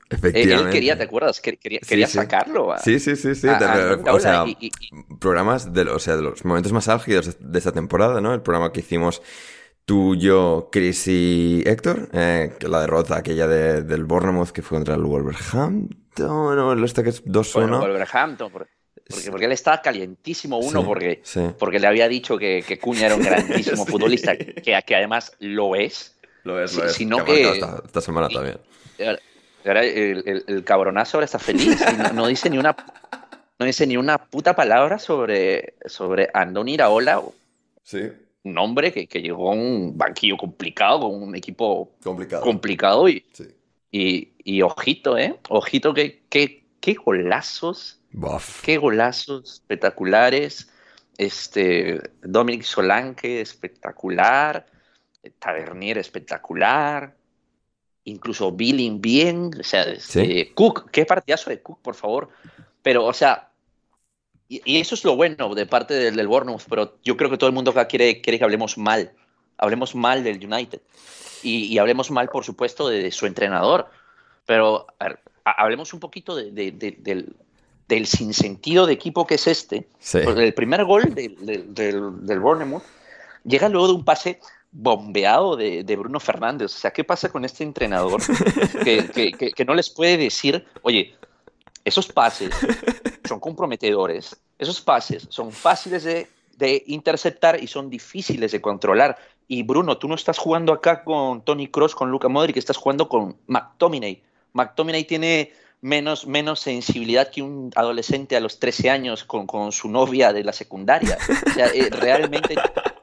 Efectivamente. Él quería, ¿te acuerdas? Quería, sí, quería sí. sacarlo. A, sí, sí, sí, sí. a, De, a o sea, y, y, y... programas de, o sea, de los momentos más álgidos de esta temporada, ¿no? El programa que hicimos tú, yo, Chris y Héctor, eh, la derrota aquella de, del Bournemouth que fue contra el Wolverhampton, o este que es dos uno. Bueno, Wolverhampton, porque, porque, porque él estaba calientísimo, uno, sí, porque, sí. porque le había dicho que, que Cunha era un grandísimo sí. futbolista, que, que además lo es. Lo es, si, lo es. Sino que ha que... Esta, esta semana y, también. Ahora el, el, el cabronazo ahora está feliz y no, no dice ni una no dice ni una puta palabra sobre, sobre Andoni Iraola, sí. un hombre que, que llegó a un banquillo complicado, con un equipo complicado, complicado y, sí. y, y ojito, ¿eh? Ojito que, que, que golazos, Buff. qué golazos espectaculares. Este, Dominic Solanke, espectacular. Tavernier, espectacular. Incluso Billing bien, o sea, este, ¿Sí? Cook, qué partidazo de Cook, por favor. Pero, o sea, y, y eso es lo bueno de parte del, del Bournemouth, pero yo creo que todo el mundo acá quiere, quiere que hablemos mal. Hablemos mal del United. Y, y hablemos mal, por supuesto, de, de su entrenador. Pero a ver, a, hablemos un poquito de, de, de, del, del sinsentido de equipo que es este. Sí. Porque el primer gol del, del, del, del Bournemouth llega luego de un pase bombeado de, de Bruno Fernández. O sea, ¿qué pasa con este entrenador que, que, que, que no les puede decir, oye, esos pases son comprometedores, esos pases son fáciles de, de interceptar y son difíciles de controlar? Y Bruno, tú no estás jugando acá con Toni Kroos, con Luka Modric, estás jugando con McTominay. McTominay tiene menos, menos sensibilidad que un adolescente a los trece años con, con su novia de la secundaria. O sea, eh, realmente...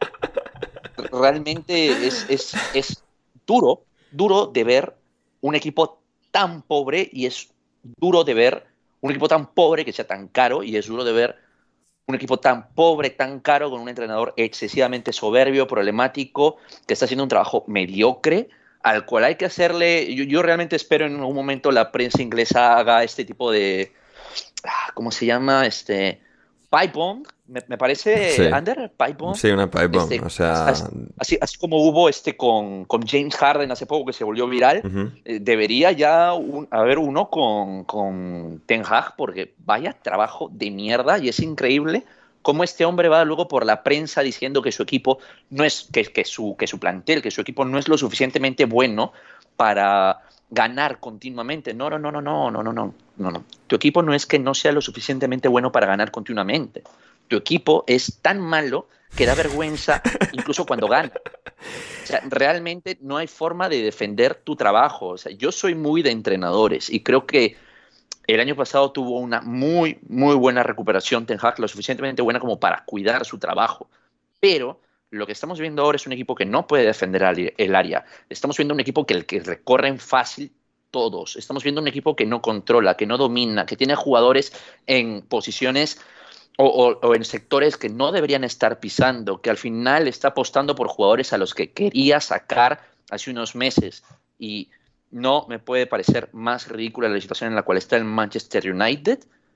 Realmente es, es, es duro, duro de ver un equipo tan pobre y es duro de ver un equipo tan pobre que sea tan caro y es duro de ver un equipo tan pobre, tan caro con un entrenador excesivamente soberbio, problemático, que está haciendo un trabajo mediocre al cual hay que hacerle... Yo, yo realmente espero en algún momento la prensa inglesa haga este tipo de... ¿Cómo se llama? Este... Pipe bomb, me, me parece, sí. Ander, pipe bomb. Sí, una pipe bomb, este, o sea... Así, así como hubo este con, con James Harden hace poco que se volvió viral, uh-huh. eh, debería ya un, haber uno con, con Ten Hag, porque vaya trabajo de mierda y es increíble cómo este hombre va luego por la prensa diciendo que su equipo no es, que, que, su, que su plantel, que su equipo no es lo suficientemente bueno para ganar continuamente. No, no, no, no, no, no, no, no, no, no. Tu equipo no es que no sea lo suficientemente bueno para ganar continuamente. Tu equipo es tan malo que da vergüenza incluso cuando gana. O sea, realmente no hay forma de defender tu trabajo. O sea, yo soy muy de entrenadores y creo que el año pasado tuvo una muy, muy buena recuperación Ten Hag, lo suficientemente buena como para cuidar su trabajo. Pero lo que estamos viendo ahora es un equipo que no puede defender el área. Estamos viendo un equipo que, el que recorren fácil todos. Estamos viendo un equipo que no controla, que no domina, que tiene jugadores en posiciones o, o, o en sectores que no deberían estar pisando, que al final está apostando por jugadores a los que quería sacar hace unos meses. Y no me puede parecer más ridícula la situación en la cual está el Manchester United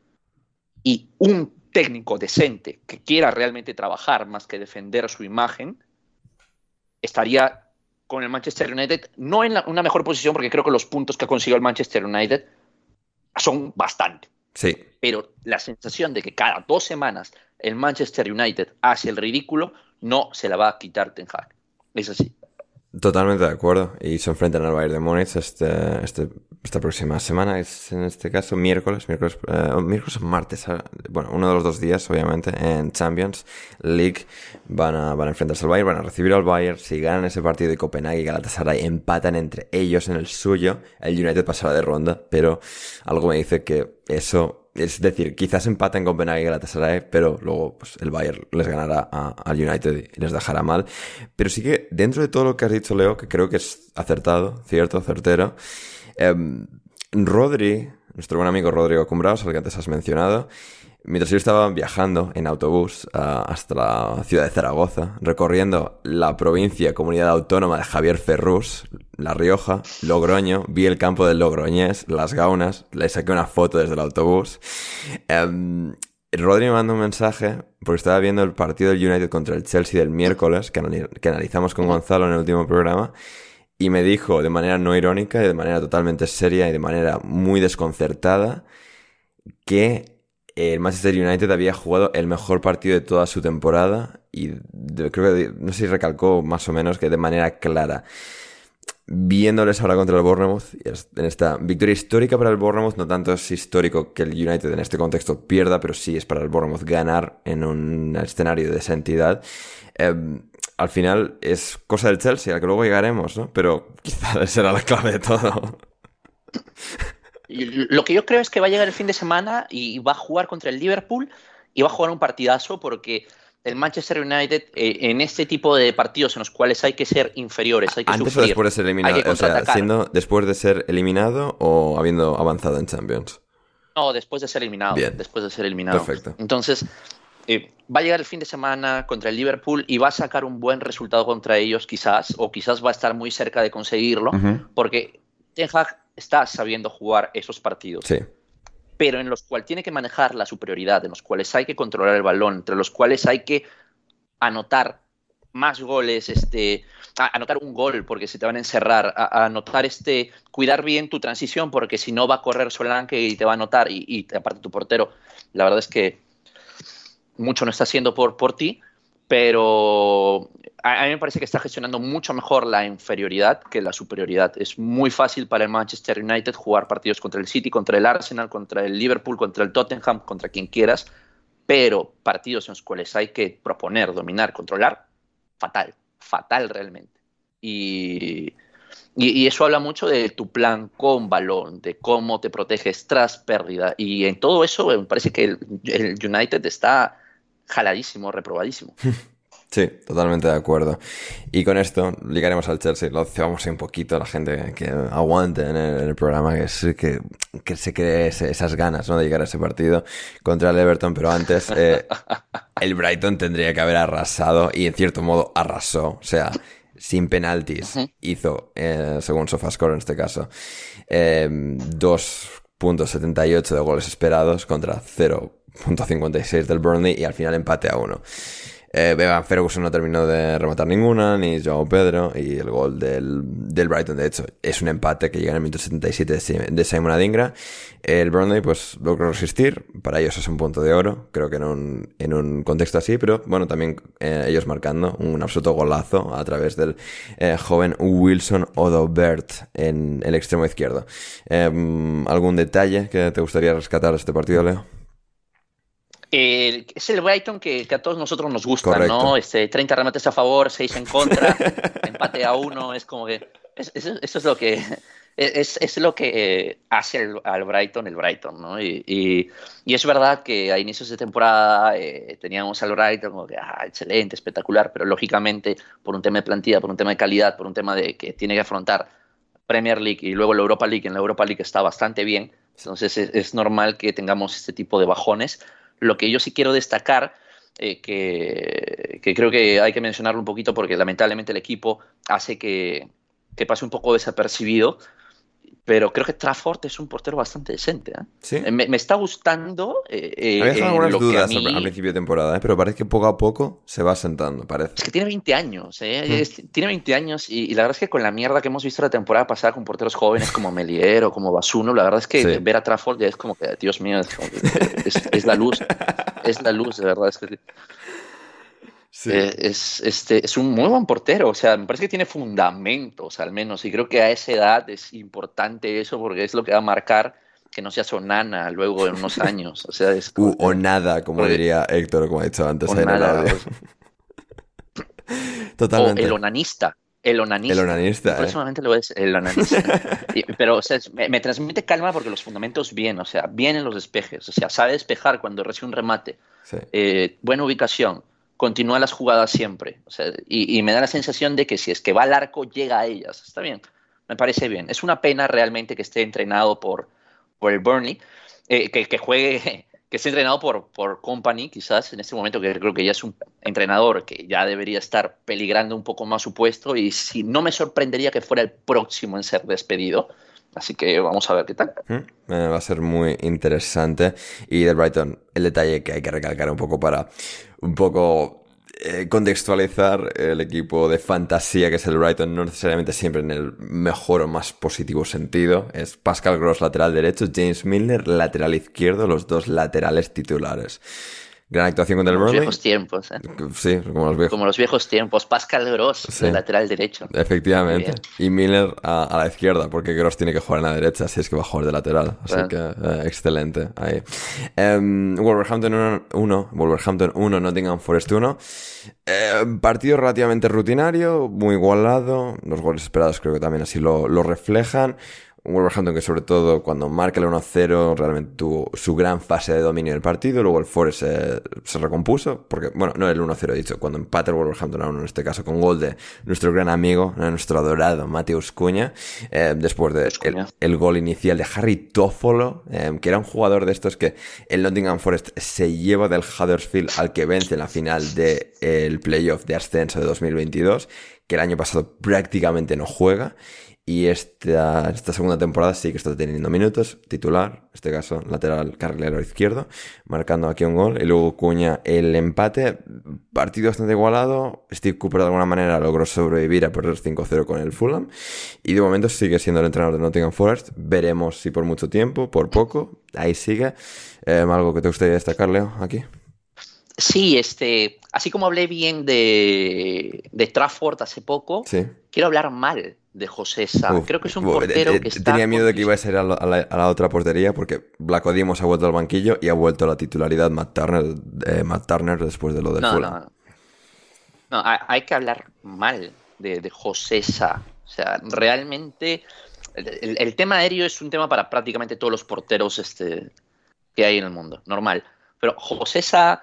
y un técnico decente que quiera realmente trabajar más que defender su imagen, estaría con el Manchester United no en la, una mejor posición, porque creo que los puntos que ha conseguido el Manchester United son bastante. Sí. Pero la sensación de que cada dos semanas el Manchester United hace el ridículo no se la va a quitar Ten Hag. Es así. Totalmente de acuerdo. Y se enfrentan al Bayern de Múnich este, este, esta próxima semana. Es en este caso miércoles, miércoles, eh, miércoles o martes. Bueno, uno de los dos días, obviamente, en Champions League. Van a, van a enfrentarse al Bayern, van a recibir al Bayern. Si ganan ese partido de Copenhague y Galatasaray empatan entre ellos en el suyo, el United pasará de ronda. Pero algo me dice que eso... Es decir, quizás empaten Copenhague y Galatasaray, pero luego pues, el Bayern les ganará al United y les dejará mal. Pero sí que dentro de todo lo que has dicho, Leo, que creo que es acertado, cierto, certero, eh, Rodri, nuestro buen amigo Rodrigo Cumbraos, al que antes has mencionado, mientras yo estaba viajando en autobús uh, hasta la ciudad de Zaragoza, recorriendo la provincia, comunidad autónoma de Javier Ferrús, La Rioja, Logroño, vi el campo del Logroñés, Las Gaunas, le saqué una foto desde el autobús. Um, Rodri me mandó un mensaje porque estaba viendo el partido del United contra el Chelsea del miércoles, que, anal- que analizamos con Gonzalo en el último programa, y me dijo de manera no irónica, y de manera totalmente seria y de manera muy desconcertada que el Manchester United había jugado el mejor partido de toda su temporada y de, creo que, no sé si recalcó más o menos que de manera clara. Viéndoles ahora contra el Bournemouth, en esta victoria histórica para el Bournemouth, no tanto es histórico que el United en este contexto pierda, pero sí es para el Bournemouth ganar en un escenario de esa entidad. Eh, al final es cosa del Chelsea, al que luego llegaremos, ¿no? Pero quizás será la clave de todo. Lo que yo creo es que va a llegar el fin de semana y va a jugar contra el Liverpool y va a jugar un partidazo porque el Manchester United eh, en este tipo de partidos en los cuales hay que ser inferiores, hay que ¿Antes sufrir, o después de ser eliminado? O sea, siendo después de ser eliminado o habiendo avanzado en Champions. No, después de ser eliminado. Bien. Después de ser eliminado. Perfecto. Entonces, eh, va a llegar el fin de semana contra el Liverpool y va a sacar un buen resultado contra ellos, quizás, o quizás va a estar muy cerca de conseguirlo, uh-huh. porque Ten Hag está sabiendo jugar esos partidos. Sí. Pero en los cuales tiene que manejar la superioridad, en los cuales hay que controlar el balón, entre los cuales hay que anotar más goles, este, a, anotar un gol porque se te van a encerrar, a, a anotar este, cuidar bien tu transición porque si no va a correr Solanke y te va a anotar y, y aparte tu portero, la verdad es que mucho no está haciendo por, por ti, pero a, a mí me parece que está gestionando mucho mejor la inferioridad que la superioridad. Es muy fácil para el Manchester United jugar partidos contra el City, contra el Arsenal, contra el Liverpool, contra el Tottenham, contra quien quieras, pero partidos en los cuales hay que proponer, dominar, controlar, fatal, fatal realmente. Y, y, y eso habla mucho de tu plan con balón, de cómo te proteges tras pérdida. Y en todo eso me parece que el, el United está jaladísimo, reprobadísimo. Sí, totalmente de acuerdo. Y con esto ligaremos al Chelsea. Lo cebamos un poquito a la gente que aguante en el, en el programa, que, es, que, que se cree ese, esas ganas, ¿no?, de llegar a ese partido contra el Everton. Pero antes, eh, el Brighton tendría que haber arrasado y en cierto modo arrasó. O sea, sin penaltis uh-huh. hizo, eh, según SofaScore en este caso, eh, dos punto setenta y ocho de goles esperados contra cero punto cincuenta y seis del Burnley y al final empate a uno. Eh, Evan Ferguson no terminó de rematar ninguna, ni João Pedro, y el gol del, del Brighton, de hecho, es un empate que llega en el minuto setenta y siete de Simon Adingra. El Burnley, pues, logró resistir, para ellos es un punto de oro, creo que en un, en un contexto así, pero bueno, también eh, ellos marcando un absoluto golazo a través del eh, joven Wilson Odobert en el extremo izquierdo. Eh, ¿Algún detalle que te gustaría rescatar de este partido, Leo? Eh, es el Brighton que, que a todos nosotros nos gusta, correcto, ¿no? Este, treinta remates a favor, seis en contra, empate a uno, es como que es, es, eso es lo que es, es lo que eh, hace el, al Brighton el Brighton, ¿no? Y, y, y es verdad que a inicios de temporada eh, teníamos al Brighton como que ah, excelente, espectacular, pero lógicamente por un tema de plantilla, por un tema de calidad, por un tema de que tiene que afrontar Premier League y luego la Europa League, en la Europa League está bastante bien, entonces es, es normal que tengamos este tipo de bajones. Lo que yo sí quiero destacar, eh, que, que creo que hay que mencionarlo un poquito porque lamentablemente el equipo hace que, que pase un poco desapercibido, pero creo que Trafford es un portero bastante decente, ¿eh? ¿Sí? Me, me está gustando. Eh, Había dejado algunas lo dudas que a mí... al principio de temporada, ¿eh? Pero parece que poco a poco se va sentando, parece. Es que tiene veinte años, ¿eh? Mm. Es, tiene veinte años y, y la verdad es que con la mierda que hemos visto la temporada pasada con porteros jóvenes como Melier o como Basuno, la verdad es que sí, ver a Trafford ya es como que, Dios mío, es, como que, es, es la luz, es la luz, de verdad. Es que... Sí. Eh, es, este, es un muy buen portero, o sea, me parece que tiene fundamentos al menos, y creo que a esa edad es importante eso porque es lo que va a marcar que no seas Onana luego en unos años, o sea, es como, uh, o nada, como porque... diría Héctor, como ha dicho antes. Ahí nada, en el Totalmente. O el onanista. El onanista. El onanista, Próximamente eh. lo es, el onanista. y, pero, o sea, me, me transmite calma porque los fundamentos bien, o sea, bien en los despejes, o sea, sabe despejar cuando recibe un remate, sí. eh, buena ubicación, continúa las jugadas siempre, o sea, y, y me da la sensación de que si es que va al arco, llega a ellas. Está bien, me parece bien. Es una pena realmente que esté entrenado por, por el Burnley, eh, que, que juegue, que esté entrenado por, por Company, quizás en este momento, que creo que ya es un entrenador que ya debería estar peligrando un poco más su puesto, y si no me sorprendería que fuera el próximo en ser despedido. Así que vamos a ver qué tal. Mm, eh, va a ser muy interesante. Y del Brighton, el detalle que hay que recalcar un poco para un poco eh, contextualizar el equipo de fantasía que es el Brighton, no necesariamente siempre en el mejor o más positivo sentido. Es Pascal Gross, lateral derecho, James Milner, lateral izquierdo, los dos laterales titulares. Gran actuación contra el Burnley. Los viejos tiempos, ¿eh? Sí, como los viejos. Como los viejos tiempos. Pascal Gross, sí. El lateral derecho. Efectivamente. Y Miller a, a la izquierda, porque Gross tiene que jugar en la derecha, si es que va a jugar de lateral. Así bueno. que, eh, excelente. Ahí. Um, Wolverhampton uno, Wolverhampton uno, Nottingham Forest uno. Eh, partido relativamente rutinario, muy igualado. Los goles esperados creo que también así lo, lo reflejan. Un Wolverhampton que sobre todo cuando marca el uno cero realmente tuvo su gran fase de dominio del partido. Luego el Forest se, se recompuso, porque, bueno, no el uno cero he dicho, cuando empata el Wolverhampton a uno en este caso con gol de nuestro gran amigo, nuestro adorado Mateus Cunha, eh, después de el, el gol inicial de Harry Toffolo, eh, que era un jugador de estos que el Nottingham Forest se lleva del Huddersfield al que vence en la final del playoff de ascenso de dos mil veintidós, que el año pasado prácticamente no juega. Y esta, esta segunda temporada sí que está teniendo minutos, titular, en este caso lateral carrilero izquierdo, marcando aquí un gol. Y luego Cunha el empate, partido bastante igualado. Steve Cooper de alguna manera logró sobrevivir a perder cinco cero con el Fulham. Y de momento sigue siendo el entrenador de Nottingham Forest. Veremos si por mucho tiempo, por poco, ahí sigue. Eh, ¿Algo que te gustaría destacar, Leo, aquí? Sí, este, así como hablé bien de, de Trafford hace poco, sí. Quiero hablar mal de José Sá. Uf, Creo que es un portero eh, eh, que está... Tenía miedo de que iba a ir a la, a la, a la otra portería porque Black Odimos ha vuelto al banquillo y ha vuelto a la titularidad Matt Turner, eh, Matt Turner después de lo del no, Fulham. No, no. no hay, hay que hablar mal de, de José Sá. O sea, realmente el, el, el tema aéreo es un tema para prácticamente todos los porteros este, que hay en el mundo, normal. Pero José Sá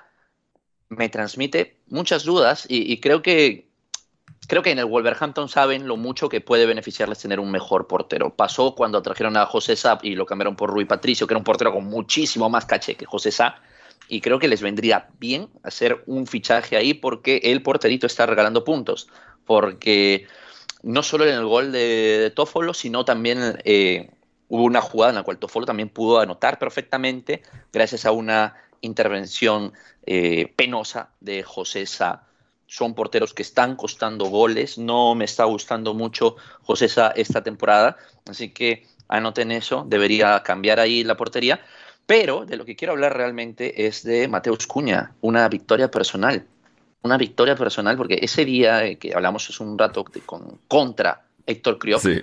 me transmite muchas dudas y, y creo que Creo que en el Wolverhampton saben lo mucho que puede beneficiarles tener un mejor portero. Pasó cuando trajeron a José Sá y lo cambiaron por Rui Patricio, que era un portero con muchísimo más caché que José Sá. Y creo que les vendría bien hacer un fichaje ahí porque el porterito está regalando puntos. Porque no solo en el gol de, de Toffolo, sino también eh, hubo una jugada en la cual Toffolo también pudo anotar perfectamente gracias a una intervención eh, penosa de José Sá. Son porteros que están costando goles. No me está gustando mucho José Sá esta temporada. Así que anoten eso. Debería cambiar ahí la portería. Pero de lo que quiero hablar realmente es de Mateus Cunha. Una victoria personal. Una victoria personal porque ese día que hablamos hace un rato de, con, contra Héctor Kriok, sí.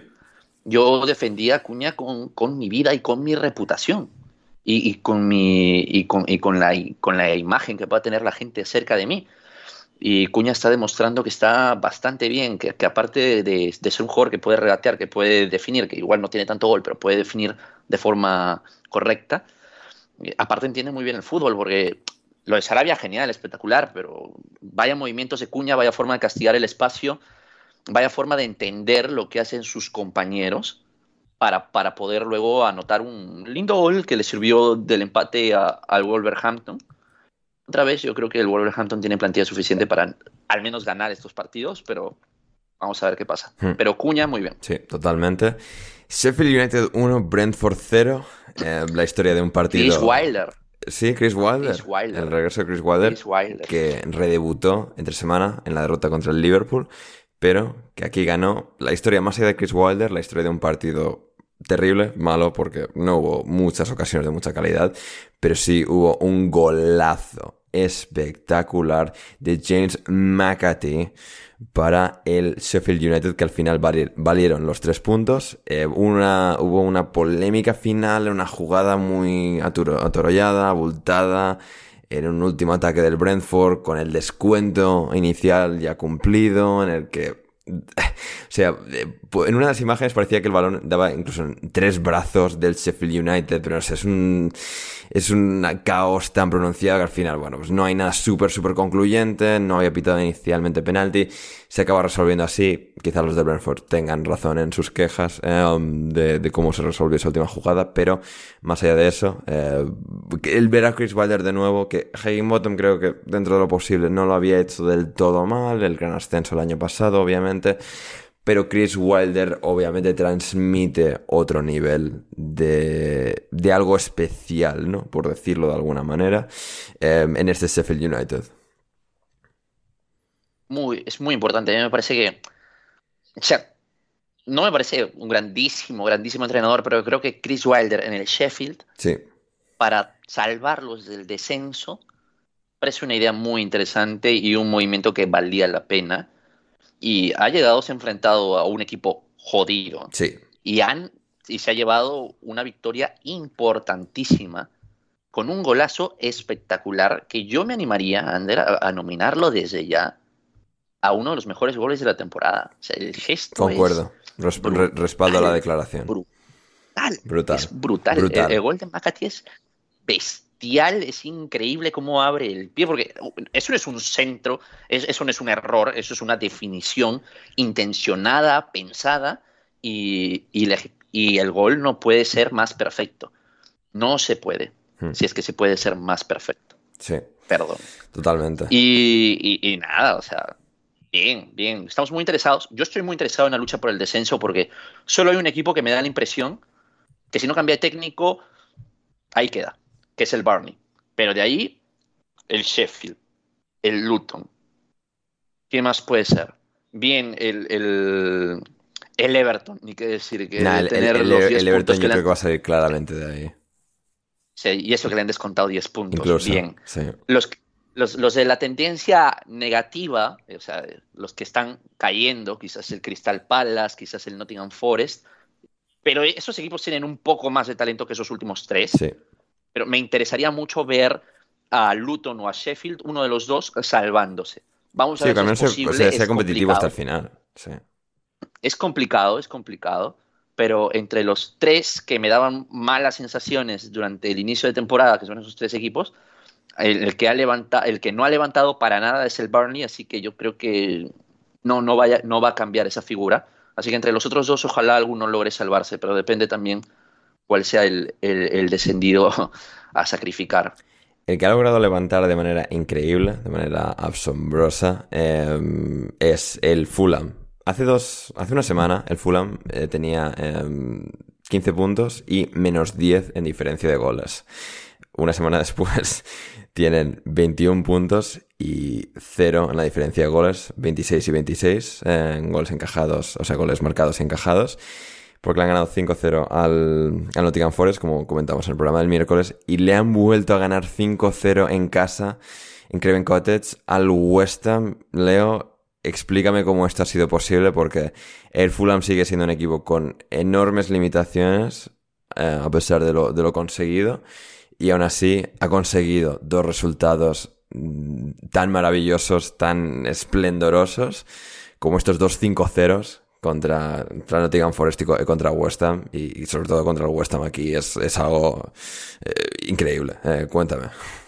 Yo defendía a Cunha con, con mi vida y con mi reputación. Y, y, con, mi, y, con, y con, la, y con la imagen que pueda tener la gente cerca de mí. Y Cunha está demostrando que está bastante bien, que, que aparte de, de ser un jugador que puede regatear, que puede definir, que igual no tiene tanto gol, pero puede definir de forma correcta, aparte entiende muy bien el fútbol, porque lo de Sarabia genial, espectacular, pero vaya movimientos de Cunha, vaya forma de castigar el espacio, vaya forma de entender lo que hacen sus compañeros para, para poder luego anotar un lindo gol que le sirvió del empate a, al Wolverhampton. Otra vez, yo creo que el Wolverhampton tiene plantilla suficiente para al menos ganar estos partidos, pero vamos a ver qué pasa. Hmm. Pero Cunha, muy bien. Sí, totalmente. Sheffield United uno, Brentford cero. Eh, la historia de un partido... Chris Wilder. Sí, Chris Wilder. Chris Wilder. El regreso de Chris Wilder, Chris Wilder, que redebutó entre semana en la derrota contra el Liverpool, pero que aquí ganó la historia más allá de Chris Wilder, la historia de un partido... terrible, malo, porque no hubo muchas ocasiones de mucha calidad, pero sí hubo un golazo espectacular de James McAtee para el Sheffield United, que al final valieron los tres puntos. Eh, una, hubo una polémica final, una jugada muy atur- atorollada, abultada, en un último ataque del Brentford, con el descuento inicial ya cumplido, en el que... O sea, en una de las imágenes parecía que el balón daba incluso en tres brazos del Sheffield United, pero no sé, es un es un caos tan pronunciado que al final, bueno, pues no hay nada súper, súper concluyente, no había pitado inicialmente penalti, se acaba resolviendo así. Quizás los de Brentford tengan razón en sus quejas eh, de, de cómo se resolvió esa última jugada, pero más allá de eso, eh, el ver a Chris Wilder de nuevo, que Higginbottom creo que dentro de lo posible no lo había hecho del todo mal, el gran ascenso el año pasado, obviamente, pero Chris Wilder obviamente transmite otro nivel de, de algo especial, ¿no? Por decirlo de alguna manera, eh, en este Sheffield United. muy, es muy importante. A mí me parece que, o sea, no me parece un grandísimo, grandísimo entrenador, pero creo que Chris Wilder en el Sheffield, sí, para salvarlos del descenso, parece una idea muy interesante y un movimiento que valía la pena. Y ha llegado, se ha enfrentado a un equipo jodido. sí. Y, han, y se ha llevado una victoria importantísima con un golazo espectacular que yo me animaría, Ander, a, a nominarlo desde ya a uno de los mejores goles de la temporada. O sea, el gesto Concuerdo. es Res- brutal, respaldo a la declaración. Brutal. Brutal. Es brutal. Brutal. El, el gol de McAtee es bestial, es increíble cómo abre el pie, porque eso no es un centro, es, eso no es un error, eso es una definición intencionada, pensada, y, y, le, y el gol no puede ser más perfecto. No se puede, hmm. si es que se puede ser más perfecto. Sí. Perdón. Totalmente. Y, y, y nada, o sea, bien, bien. Estamos muy interesados. Yo estoy muy interesado en la lucha por el descenso porque solo hay un equipo que me da la impresión que si no cambia de técnico, ahí queda, que es el Burnley. Pero de ahí, el Sheffield, el Luton. ¿Qué más puede ser? Bien, el, el, el Everton, ni qué decir. Que nah, el, tener el, los el, diez el Everton yo que creo han... que va a salir claramente de ahí. Sí, y eso que le han descontado diez puntos. Incluso, bien. Sí. Los, los, los de la tendencia negativa, o sea, los que están cayendo, quizás el Crystal Palace, quizás el Nottingham Forest, pero esos equipos tienen un poco más de talento que esos últimos tres. Sí. Pero me interesaría mucho ver a Luton o a Sheffield, uno de los dos, salvándose. Vamos a sí, ver si es se, posible. O sea, sea es competitivo complicado. hasta el final. Sí. Es complicado, es complicado. Pero entre los tres que me daban malas sensaciones durante el inicio de temporada, que son esos tres equipos, el, el, que, ha levanta, el que no ha levantado para nada es el Burnley, así que yo creo que no, no, vaya, no va a cambiar esa figura. Así que entre los otros dos ojalá alguno logre salvarse, pero depende también cuál sea el, el, el descendido a sacrificar. El que ha logrado levantar de manera increíble, de manera asombrosa, eh, es el Fulham. Hace dos, hace una semana el Fulham eh, tenía eh, quince puntos y menos diez en diferencia de goles. Una semana después tienen veintiún puntos y cero en la diferencia de goles, veintiséis y veintiséis eh, en goles encajados, o sea, goles marcados y encajados, porque le han ganado cinco cero al, al Nottingham Forest, como comentamos en el programa del miércoles, y le han vuelto a ganar cinco cero en casa, en Craven Cottage, al West Ham. Leo, explícame cómo esto ha sido posible, porque el Fulham sigue siendo un equipo con enormes limitaciones, eh, a pesar de lo, de lo conseguido, y aún así ha conseguido dos resultados tan maravillosos, tan esplendorosos, como estos dos cinco ceros contra, contra Nottingham Forest y contra West Ham, y, y sobre todo contra el West Ham aquí es, es algo eh, increíble. Eh, cuéntame.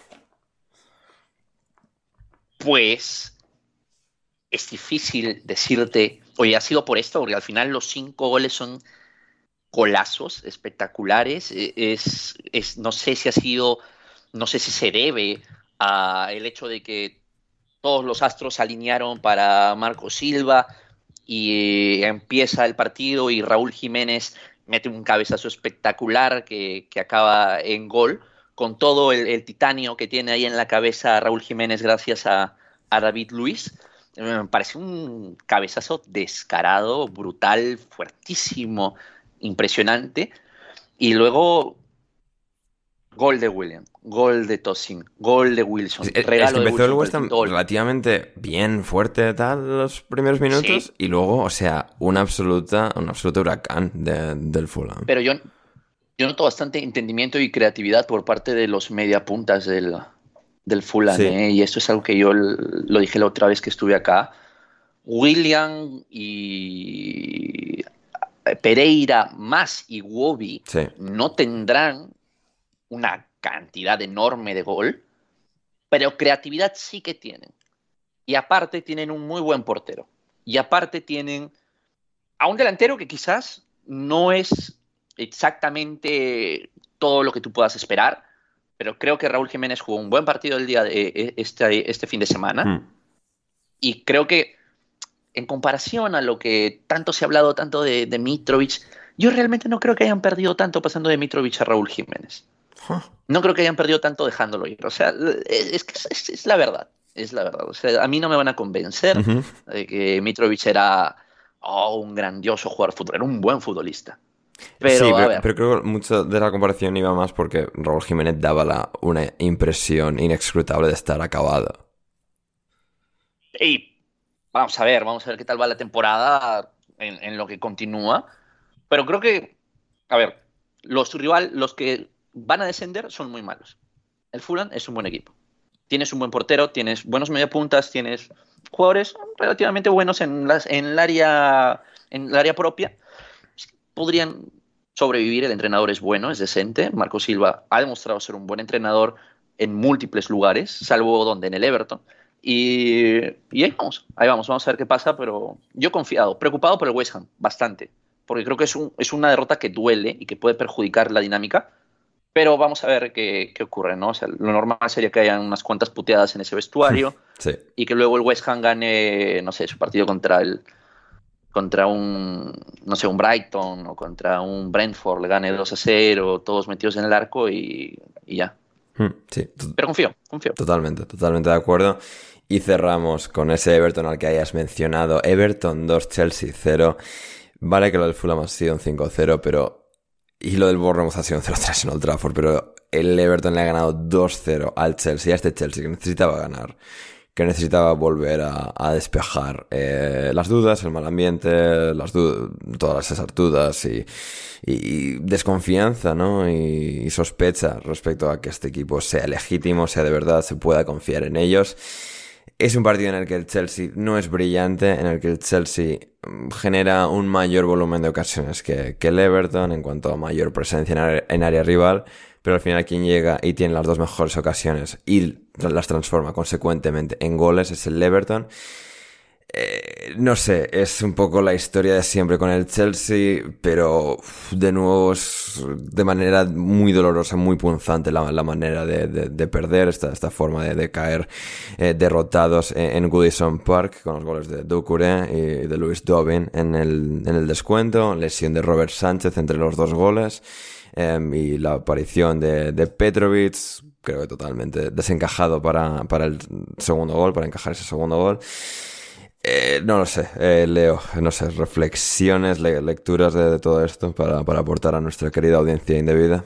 Pues es difícil decirte, oye, ha sido por esto, porque al final los cinco goles son golazos espectaculares. Es, es, no sé si ha sido, no sé si se debe al hecho de que todos los astros se alinearon para Marco Silva y empieza el partido y Raúl Jiménez mete un cabezazo espectacular que, que acaba en gol, con todo el, el titanio que tiene ahí en la cabeza Raúl Jiménez gracias a, a David Luiz. Me parece un cabezazo descarado, brutal, fuertísimo, impresionante. Y luego gol de William, gol de Tosin, gol de Wilson. Es, regalo es que empezó de el Wilson West Ham relativamente bien, fuerte, tal, los primeros minutos, sí. Y luego, o sea, una absoluta, un absoluto huracán de, del Fulham. Pero yo, yo noto bastante entendimiento y creatividad por parte de los mediapuntas del, del Fulham, sí. ¿eh? Y esto es algo que yo lo dije la otra vez que estuve acá. William y Pereira más Iwobi sí. no tendrán una cantidad enorme de gol, pero creatividad sí que tienen. Y aparte tienen un muy buen portero. Y aparte tienen a un delantero que quizás no es exactamente todo lo que tú puedas esperar, pero creo que Raúl Jiménez jugó un buen partido el día de este, este fin de semana. Mm. Y creo que en comparación a lo que tanto se ha hablado tanto de, de Mitrovic, yo realmente no creo que hayan perdido tanto pasando de Mitrovic a Raúl Jiménez. No creo que hayan perdido tanto dejándolo ir. O sea, es que es, es la verdad. es la verdad. O sea, a mí no me van a convencer uh-huh. de que Mitrovic era oh, un grandioso jugador de fútbol, era un buen futbolista. Pero, sí, a pero, ver. pero creo que mucho de la comparación iba más porque Raúl Jiménez daba la, una impresión inescrutable de estar acabado. Y vamos a ver, vamos a ver qué tal va la temporada en, en lo que continúa. Pero creo que, a ver, los rival, los que van a descender son muy malos. El Fulham es un buen equipo. Tienes un buen portero, tienes buenos mediapuntas, tienes jugadores relativamente buenos en, las, en, el área, en el área propia. Podrían sobrevivir, el entrenador es bueno, es decente. Marco Silva ha demostrado ser un buen entrenador en múltiples lugares, salvo donde en el Everton. Y, y ahí vamos, ahí vamos, vamos a ver qué pasa, pero yo confiado, preocupado por el West Ham, bastante, porque creo que es, un, es una derrota que duele y que puede perjudicar la dinámica, pero vamos a ver qué, qué ocurre, ¿no? O sea, lo normal sería que hayan unas cuantas puteadas en ese vestuario sí. y que luego el West Ham gane, no sé, su partido contra el contra un, no sé, un Brighton o contra un Brentford, le gane dos a cero, todos metidos en el arco y, y ya. Sí. Pero confío, confío. Totalmente, totalmente de acuerdo. Y cerramos con ese Everton al que hayas mencionado. Everton dos, Chelsea cero. Vale que lo del Fulham ha sido un cinco cero, pero... Y lo del Bournemouth ha sido un cero tres en Old Trafford, pero el Everton le ha ganado dos cero al Chelsea, a este Chelsea que necesitaba ganar, que necesitaba volver a, a despejar eh, las dudas, el mal ambiente, las dudas, todas esas dudas y, y, y desconfianza, ¿no? Y, y sospecha respecto a que este equipo sea legítimo, sea de verdad, se pueda confiar en ellos. Es un partido en el que el Chelsea no es brillante, en el que el Chelsea genera un mayor volumen de ocasiones que, que el Everton en cuanto a mayor presencia en área, en área rival, pero al final quien llega y tiene las dos mejores ocasiones y las transforma consecuentemente en goles es el Everton. Eh, no sé, es un poco la historia de siempre con el Chelsea, pero de nuevo es de manera muy dolorosa, muy punzante la, la manera de, de, de perder, esta, esta forma de, de caer eh, derrotados en, en Goodison Park con los goles de Doucouré y de Lewis Dobbin en el, en el descuento, lesión de Robert Sánchez entre los dos goles eh, y la aparición de, de Petrovic, creo que totalmente desencajado para, para el segundo gol, para encajar ese segundo gol. Eh, no lo sé, eh, Leo, no sé, reflexiones, le- lecturas de, de todo esto para, para aportar a nuestra querida audiencia indebida.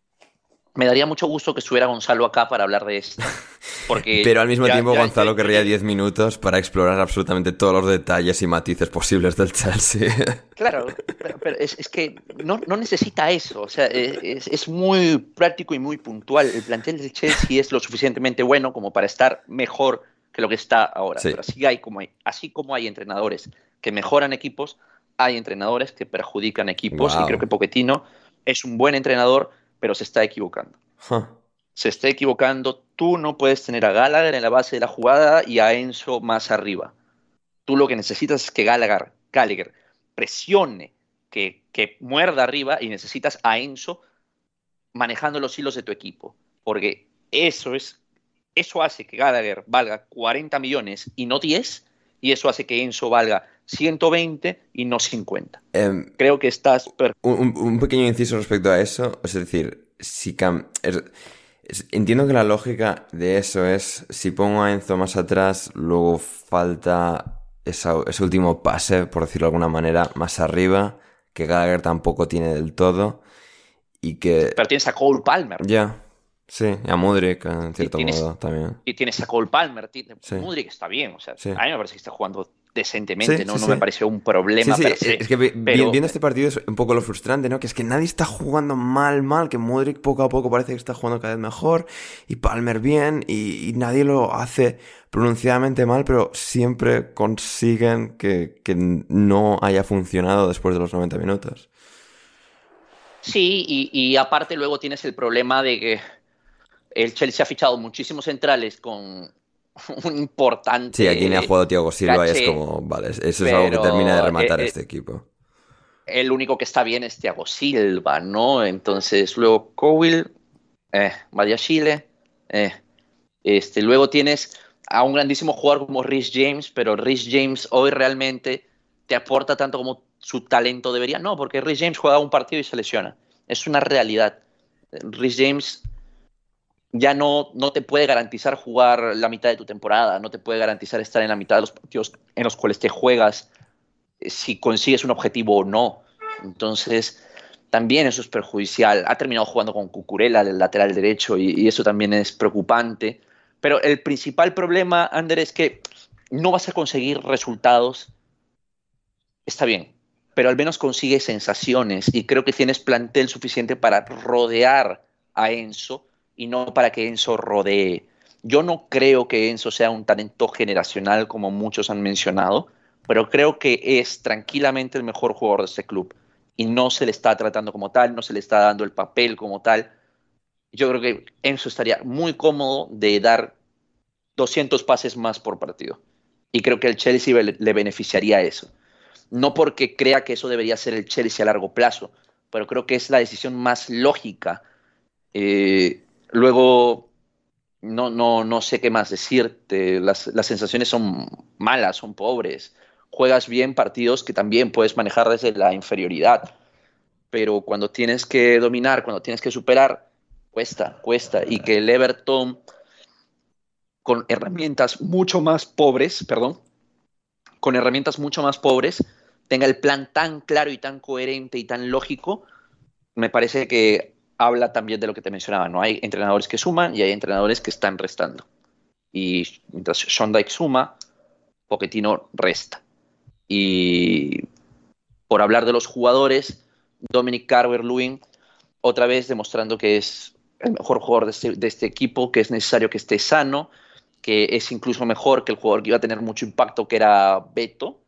Me daría mucho gusto que estuviera Gonzalo acá para hablar de esto. Porque Pero al mismo ya, tiempo ya, Gonzalo ya, querría ya, diez minutos para explorar absolutamente todos los detalles y matices posibles del Chelsea. Claro, pero, pero es, es que no, no necesita eso. O sea, es, es muy práctico y muy puntual. El plantel del Chelsea es lo suficientemente bueno como para estar mejor que lo que está ahora. Sí. Pero así, hay como hay, así como hay entrenadores que mejoran equipos, hay entrenadores que perjudican equipos. Wow. Y creo que Pochettino es un buen entrenador, pero se está equivocando. Huh. Se está equivocando. Tú no puedes tener a Gallagher en la base de la jugada y a Enzo más arriba. Tú lo que necesitas es que Gallagher, Gallagher presione, que, que muerda arriba, y necesitas a Enzo manejando los hilos de tu equipo. Porque eso es, eso hace que Gallagher valga cuarenta millones y no diez, y eso hace que Enzo valga ciento veinte y no cincuenta. Um, Creo que estás... Per- un, un pequeño inciso respecto a eso, es decir, si cam- es, es, entiendo que la lógica de eso es, si pongo a Enzo más atrás, luego falta esa, ese último pase, por decirlo de alguna manera, más arriba, que Gallagher tampoco tiene del todo, y que... Pero tienes a Cole Palmer. Ya, yeah, sí, y a Mudryk en cierto tienes, modo también. Y tienes a Cole Palmer, tienes, sí. Mudryk está bien, o sea, sí. a mí me parece que está jugando decentemente, sí, no, sí, no sí. me pareció un problema sí, sí. per se. Es que vi, pero... viendo este partido es un poco lo frustrante, ¿no? Que es que nadie está jugando mal, mal, que Mudryk poco a poco parece que está jugando cada vez mejor, y Palmer bien, y, y nadie lo hace pronunciadamente mal, pero siempre consiguen que, que no haya funcionado después de los noventa minutos. Sí, y, y aparte luego tienes el problema de que el Chelsea ha fichado muchísimos centrales con un importante... Sí, aquí ni ha jugado Thiago Silva caché, y es como, vale, eso es algo que termina de rematar eh, este equipo. El único que está bien es Thiago Silva, ¿no? Entonces luego Cowell, eh, Badiashile, eh, este, luego tienes a un grandísimo jugador como Reece James, pero Reece James hoy realmente te aporta tanto como su talento debería. No, porque Reece James juega un partido y se lesiona. Es una realidad. Reece James ya no, no te puede garantizar jugar la mitad de tu temporada, no te puede garantizar estar en la mitad de los partidos en los cuales te juegas eh, si consigues un objetivo o no. Entonces, también eso es perjudicial. Ha terminado jugando con Cucurella, el lateral derecho, y, y eso también es preocupante. Pero el principal problema, Ander, es que no vas a conseguir resultados. Está bien, pero al menos consigue sensaciones y creo que tienes plantel suficiente para rodear a Enzo y no para que Enzo rodee. Yo no creo que Enzo sea un talento generacional como muchos han mencionado, pero creo que es tranquilamente el mejor jugador de este club y no se le está tratando como tal, no se le está dando el papel como tal. Yo creo que Enzo estaría muy cómodo de dar doscientos pases más por partido y creo que el Chelsea le, le beneficiaría eso. No porque crea que eso debería ser el Chelsea a largo plazo, pero creo que es la decisión más lógica. Eh, luego, no, no, no sé qué más decirte. Las, las sensaciones son malas, son pobres. Juegas bien partidos que también puedes manejar desde la inferioridad, pero cuando tienes que dominar, cuando tienes que superar, cuesta, cuesta. Y que el Everton, con herramientas mucho más pobres, perdón, con herramientas mucho más pobres, tenga el plan tan claro y tan coherente y tan lógico, me parece que habla también de lo que te mencionaba, ¿no? Hay entrenadores que suman y hay entrenadores que están restando. Y mientras Sean Dyche suma, Pochettino resta. Y por hablar de los jugadores, Dominic Calvert-Lewin, otra vez demostrando que es el mejor jugador de este, de este equipo, que es necesario que esté sano, que es incluso mejor que el jugador que iba a tener mucho impacto, que era Beto.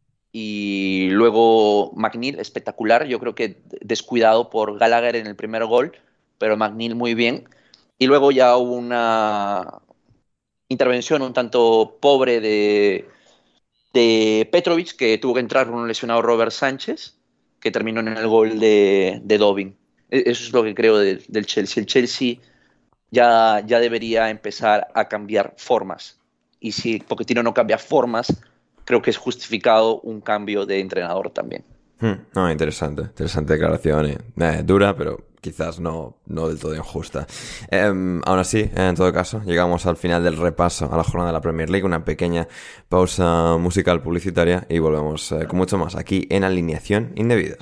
Y luego McNeil, espectacular, yo creo que descuidado por Gallagher en el primer gol, pero McNeil muy bien. Y luego ya hubo una intervención un tanto pobre de, de Petrovic, que tuvo que entrar con un lesionado Robert Sánchez, que terminó en el gol de, de Dobbin. Eso es lo que creo de, del Chelsea. El Chelsea ya, ya debería empezar a cambiar formas. Y si Pochettino no cambia formas, creo que es justificado un cambio de entrenador también. Hmm, no, interesante, interesante declaración. Eh, eh, dura, pero quizás no, no del todo injusta. Eh, aún así, en todo caso, llegamos al final del repaso a la jornada de la Premier League. Una pequeña pausa musical publicitaria y volvemos eh, con mucho más aquí en Alineación Indebida.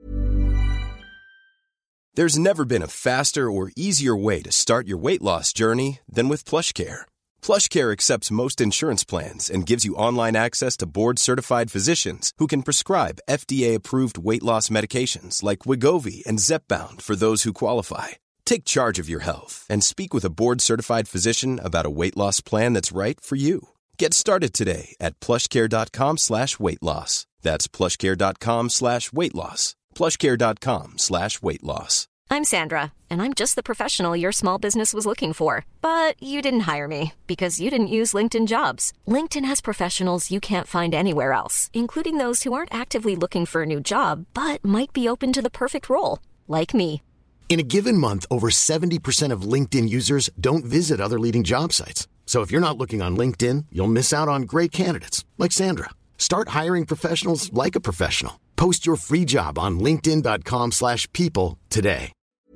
There's never been a faster or easier way to start your weight loss journey than with PlushCare. PlushCare accepts most insurance plans and gives you online access to board-certified physicians who can prescribe F D A-approved weight loss medications like Wegovy and Zepbound for those who qualify. Take charge of your health and speak with a board-certified physician about a weight loss plan that's right for you. Get started today at plushcare.com slash weight loss. That's plushcare.com slash weight loss. plushcare.com slash weight loss. I'm Sandra, and I'm just the professional your small business was looking for. But you didn't hire me because you didn't use LinkedIn Jobs. LinkedIn has professionals you can't find anywhere else, including those who aren't actively looking for a new job, but might be open to the perfect role, like me. In a given month, over seventy percent of LinkedIn users don't visit other leading job sites. So if you're not looking on LinkedIn, you'll miss out on great candidates, like Sandra. Start hiring professionals like a professional. Post your free job on linkedin.com slash people today.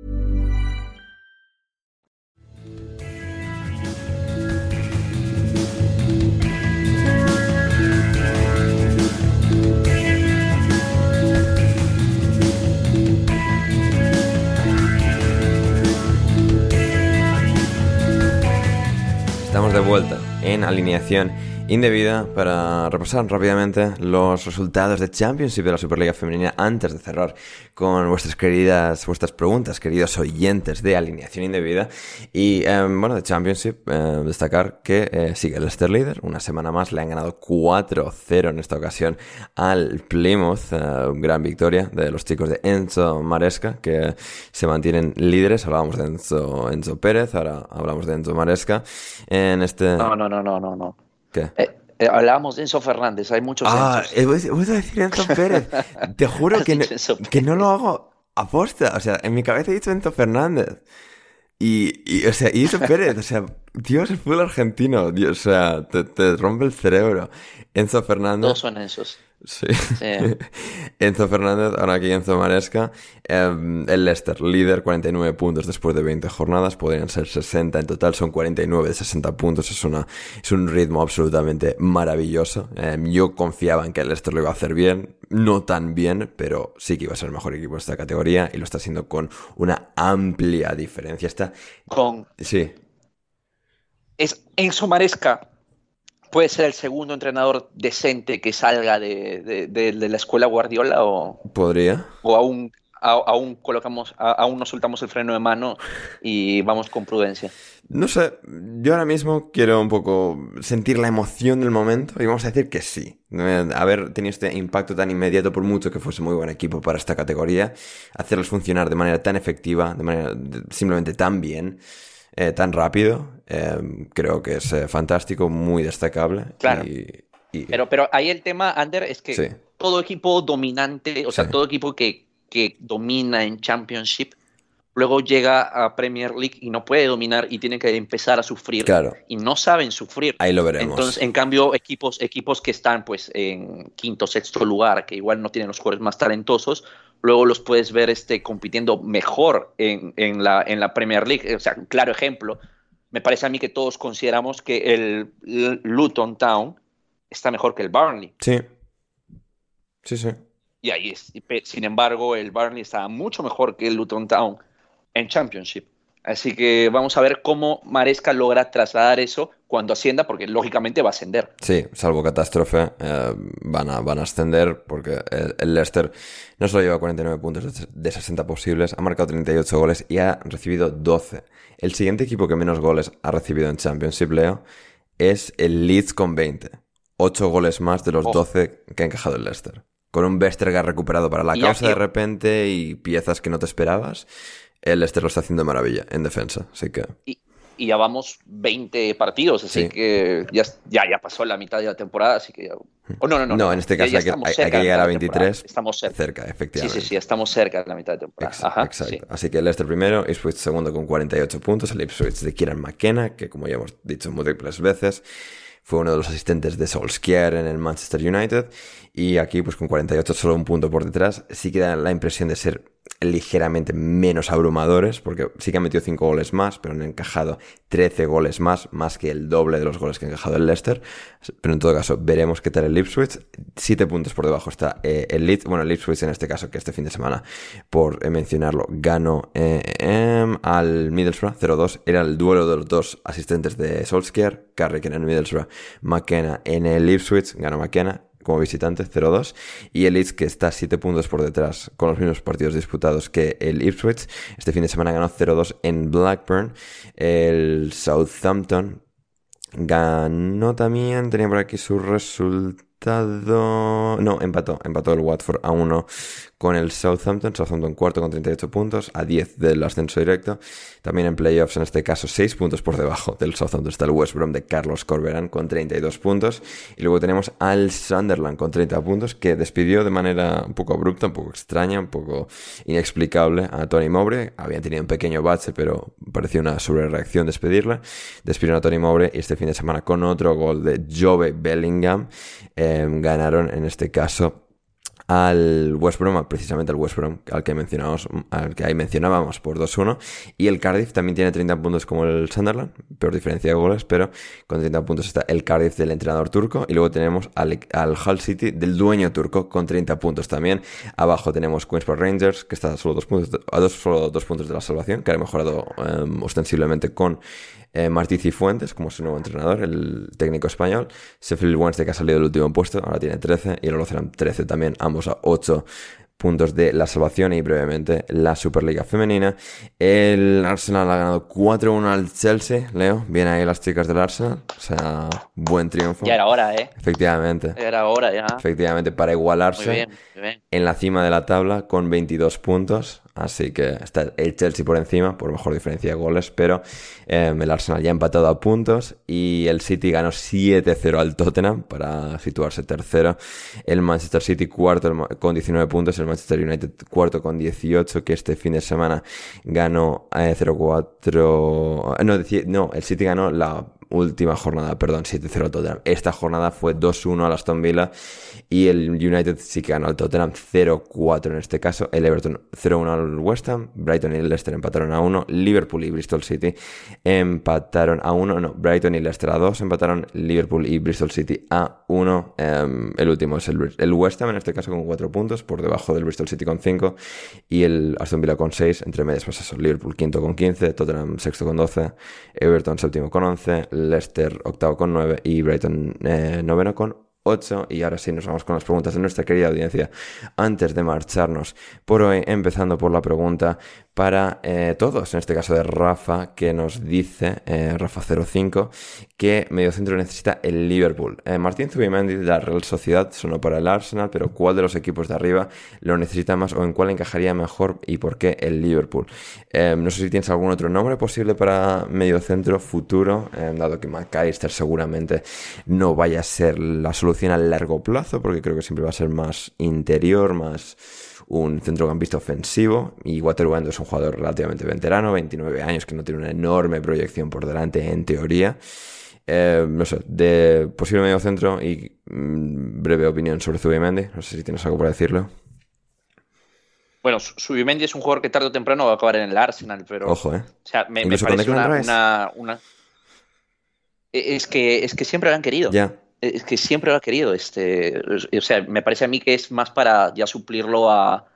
Estamos de vuelta en Alineación Indebida para repasar rápidamente los resultados de Championship de la Superliga Femenina antes de cerrar con vuestras queridas, vuestras preguntas, queridos oyentes de Alineación Indebida. Y eh, bueno, de Championship, eh, destacar que eh, sigue el Leicester líder. Una semana más le han ganado cuatro cero en esta ocasión al Plymouth. Eh, gran victoria de los chicos de Enzo Maresca, que se mantienen líderes. Hablábamos de Enzo, Enzo Pérez, ahora hablamos de Enzo Maresca. En este... No, no, no, no, no, no. ¿Qué? Eh, eh, hablábamos de Enzo Fernández, hay muchos Ah, Enzos. voy a decir Enzo Pérez. Te juro que no, que no lo hago aposta. O sea, en mi cabeza he dicho Enzo Fernández. Y, y o sea, y Enzo Pérez. O sea, Dios, el fútbol argentino. Dios, o sea, te, te rompe el cerebro. Enzo Fernández. Todos son Enzos. Sí. sí. Enzo Fernández, ahora aquí Enzo Maresca. Eh, el Leicester, líder, cuarenta y nueve puntos después de veinte jornadas. Podrían ser sesenta en total, son cuarenta y nueve de sesenta puntos. Es, una, es un ritmo absolutamente maravilloso. Eh, yo confiaba en que el Leicester lo iba a hacer bien. No tan bien, pero sí que iba a ser el mejor equipo de esta categoría. Y lo está haciendo con una amplia diferencia. Está... Con... Sí. Es Enzo Maresca. ¿Puede ser el segundo entrenador decente que salga de, de, de, de la escuela Guardiola? O, ¿Podría? ¿O aún, a, aún, colocamos, a, aún nos soltamos el freno de mano y vamos con prudencia? No sé, yo ahora mismo quiero un poco sentir la emoción del momento y vamos a decir que sí. Haber tenido este impacto tan inmediato, por mucho que fuese muy buen equipo para esta categoría, hacerlos funcionar de manera tan efectiva, de manera simplemente tan bien... Eh, tan rápido, eh, creo que es eh, fantástico, muy destacable. Claro. Y, y... Pero, pero ahí el tema, Ander, es que sí. todo equipo dominante, o sea, sí. todo equipo que, que domina en Championship, luego llega a Premier League y no puede dominar y tiene que empezar a sufrir. Claro. Y no saben sufrir. Ahí lo veremos. Entonces, en cambio, equipos, equipos que están pues en quinto, sexto lugar, que igual no tienen los jugadores más talentosos, luego los puedes ver este, compitiendo mejor en, en, la, en la Premier League. O sea, un claro ejemplo, me parece a mí que todos consideramos que el, el Luton Town está mejor que el Burnley. Sí, sí, sí. Y ahí es. Sin embargo, el Burnley está mucho mejor que el Luton Town en Championship. Así que vamos a ver cómo Maresca logra trasladar eso cuando ascienda, porque lógicamente va a ascender. Sí, salvo catástrofe, eh, van, a, van a ascender, porque el, el Leicester no solo lleva cuarenta y nueve puntos de sesenta posibles, ha marcado treinta y ocho goles y ha recibido doce. El siguiente equipo que menos goles ha recibido en Championship, Leo, es el Leeds con veinte. ocho goles más de los oh. doce que ha encajado el Leicester. Con un Vestergaard recuperado para la y causa aquí... de repente y piezas que no te esperabas, el Leicester lo está haciendo de maravilla en defensa, así que... Y, y ya vamos veinte partidos, así sí. que ya, ya, ya pasó la mitad de la temporada, así que... Ya... Oh, no, no, no. No, en este caso hay que, hay, hay que llegar a veintitrés. Estamos cerca. cerca, efectivamente. Sí, sí, sí, estamos cerca de la mitad de temporada. Ex- Ajá, exacto. Sí. Así que el Leicester primero, Ipswich segundo con cuarenta y ocho puntos, el Ipswich de Kieran McKenna, que como ya hemos dicho múltiples veces, fue uno de los asistentes de Solskjaer en el Manchester United, y aquí pues con cuarenta y ocho, solo un punto por detrás. Sí que da la impresión de ser ligeramente menos abrumadores, porque sí que han metido cinco goles más, pero han encajado trece goles más, más que el doble de los goles que ha encajado el Leicester. Pero en todo caso, veremos qué tal el Ipswich. siete puntos por debajo está eh, el Leeds, bueno, el Ipswich en este caso, que este fin de semana, por eh, mencionarlo, ganó eh, eh, al Middlesbrough cero dos. Era el duelo de los dos asistentes de Solskjaer, Carrick en el Middlesbrough, McKenna en el Ipswich, ganó McKenna como visitante, cero dos, y el Leeds, que está siete puntos por detrás con los mismos partidos disputados que el Ipswich, este fin de semana ganó cero dos en Blackburn. El Southampton ganó también, tenía por aquí su resultado, no, empató, empató el Watford a uno con el Southampton, Southampton cuarto con treinta y ocho puntos, a diez del ascenso directo. También en playoffs, en este caso, seis puntos por debajo del Southampton está el West Brom de Carlos Corberán con treinta y dos puntos. Y luego tenemos al Sunderland con treinta puntos, que despidió de manera un poco abrupta, un poco extraña, un poco inexplicable a Tony Mowbray. Habían tenido un pequeño bache, pero parecía una sobrereacción despedirla. Despidieron a Tony Mowbray y este fin de semana con otro gol de Jobe Bellingham eh, ganaron en este caso al West Brom, precisamente al West Brom, al que mencionábamos, al que ahí mencionábamos por dos uno, y el Cardiff también tiene treinta puntos como el Sunderland, peor diferencia de goles, pero con treinta puntos está el Cardiff del entrenador turco, y luego tenemos al, al Hull City del dueño turco con treinta puntos también. Abajo tenemos Queen's Park Rangers, que está a solo dos puntos, a dos, solo dos puntos de la salvación, que ha mejorado um, ostensiblemente con Eh, Martí Cifuentes como su nuevo entrenador, el técnico español. Sheffield Wednesday, que ha salido del último puesto, ahora tiene trece, y el Rotherham trece también, ambos a ocho puntos de la salvación. Y brevemente la Superliga femenina, el Arsenal ha ganado cuatro uno al Chelsea. Leo, bien ahí las chicas del Arsenal, o sea, buen triunfo. Ya era hora, eh efectivamente, era hora ya efectivamente para igualarse muy bien, muy bien. En la cima de la tabla con veintidós puntos. Así que está el Chelsea por encima, por mejor diferencia de goles, pero eh, el Arsenal ya ha empatado a puntos, y el City ganó siete cero al Tottenham para situarse tercero. El Manchester City cuarto con diecinueve puntos, el Manchester United cuarto con dieciocho, que este fin de semana ganó eh, cero cuatro... No, no, el City ganó la última jornada, perdón, siete cero al Tottenham. Esta jornada fue dos uno al Aston Villa y el United sí que ganó al Tottenham cero cuatro en este caso. El Everton cero uno al West Ham, Brighton y el Leicester empataron a uno, Liverpool y Bristol City empataron a uno, no, Brighton y Leicester a dos empataron, Liverpool y Bristol City a uno. Um, el último es el, el West Ham en este caso con cuatro puntos, por debajo del Bristol City con cinco y el Aston Villa con seis, entre medias pues eso, Liverpool quinto con quince, Tottenham sexto con doce, Everton séptimo con once, Leicester octavo con nueve y Brighton eh, noveno con ocho. Y ahora sí nos vamos con las preguntas de nuestra querida audiencia antes de marcharnos por hoy, empezando por la pregunta para eh, todos, en este caso de Rafa, que nos dice, eh, Rafa cero cinco, que mediocentro necesita el Liverpool. Eh, Martín Zubimendi de la Real Sociedad sonó para el Arsenal, pero ¿cuál de los equipos de arriba lo necesita más o en cuál encajaría mejor y por qué el Liverpool? Eh, no sé si tienes algún otro nombre posible para mediocentro futuro, eh, dado que McAllister seguramente no vaya a ser la solución a largo plazo, porque creo que siempre va a ser más interior, más un centrocampista ofensivo, y Wataru es un jugador relativamente veterano, veintinueve años, que no tiene una enorme proyección por delante en teoría. Eh, no sé, de posible medio centro y mmm, breve opinión sobre Zubimendi, no sé si tienes algo para decirlo. Bueno, Zubimendi es un jugador que tarde o temprano va a acabar en el Arsenal, pero... Ojo, ¿eh? O sea, me, me parece una, una, una... Es que, es que siempre lo han querido. Ya. Es que siempre lo ha querido. Este, o sea, me parece a mí que es más para ya suplirlo a a,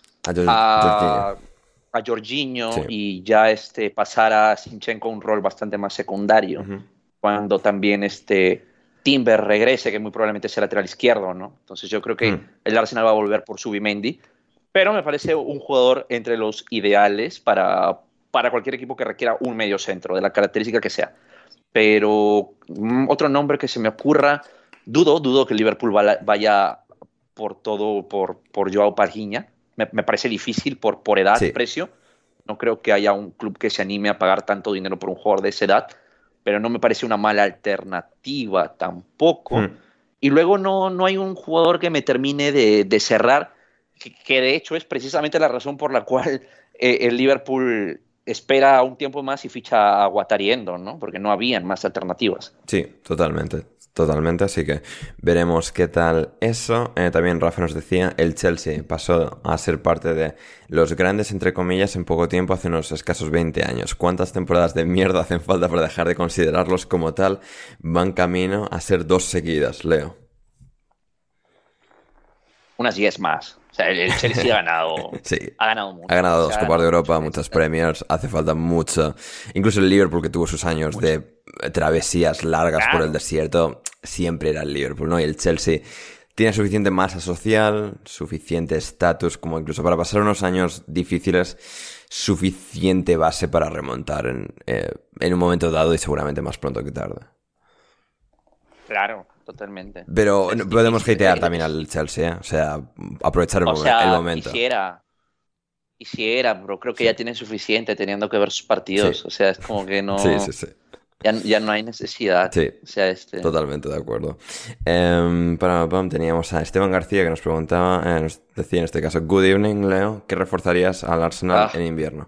a, a Jorginho sí. Y ya este, pasar a Zinchenko un rol bastante más secundario. Uh-huh. Cuando también este Timber regrese, que muy probablemente sea lateral izquierdo, ¿no? Entonces yo creo que uh-huh. el Arsenal va a volver por Zubimendi, pero me parece un jugador entre los ideales para, para cualquier equipo que requiera un medio centro, de la característica que sea. Pero mm, otro nombre que se me ocurra, dudo, dudo que Liverpool vaya por todo por, por Joao Parginha. Me, me parece difícil por, por edad y sí. precio. No creo que haya un club que se anime a pagar tanto dinero por un jugador de esa edad, pero no me parece una mala alternativa tampoco. Mm. Y luego no, no hay un jugador que me termine de, de cerrar, que, que de hecho es precisamente la razón por la cual eh, el Liverpool espera un tiempo más y ficha a Guattariendo, ¿no? Porque no habían más alternativas. Sí, totalmente, totalmente, así que veremos qué tal eso. Eh, también Rafa nos decía, el Chelsea pasó a ser parte de los grandes, entre comillas, en poco tiempo, hace unos escasos veinte años. ¿Cuántas temporadas de mierda hacen falta para dejar de considerarlos como tal? Van camino a ser dos seguidas, Leo. Unas diez más. O sea, el Chelsea ha ganado, sí. ha ganado mucho. Ha ganado dos o sea, Copas de Europa, muchas Premiers, hace falta mucho. Incluso el Liverpool, que tuvo sus años mucho. de travesías largas claro. por el desierto, siempre era el Liverpool, ¿no? Y el Chelsea tiene suficiente masa social, suficiente estatus, como incluso para pasar unos años difíciles, suficiente base para remontar en, eh, en un momento dado y seguramente más pronto que tarde. Claro. Totalmente. Pero es podemos hatear también al Chelsea, ¿eh? O sea, aprovechar el, o sea, el momento. Quisiera, quisiera, pero creo que sí. ya tienen suficiente teniendo que ver sus partidos. Sí. O sea, es como que no... Sí, sí, sí. Ya, ya no hay necesidad. Sí, o sea, este... totalmente de acuerdo. Um, para pam, teníamos a Esteban García que nos preguntaba, eh, nos decía en este caso, good evening, Leo, ¿qué reforzarías al Arsenal ah. en invierno?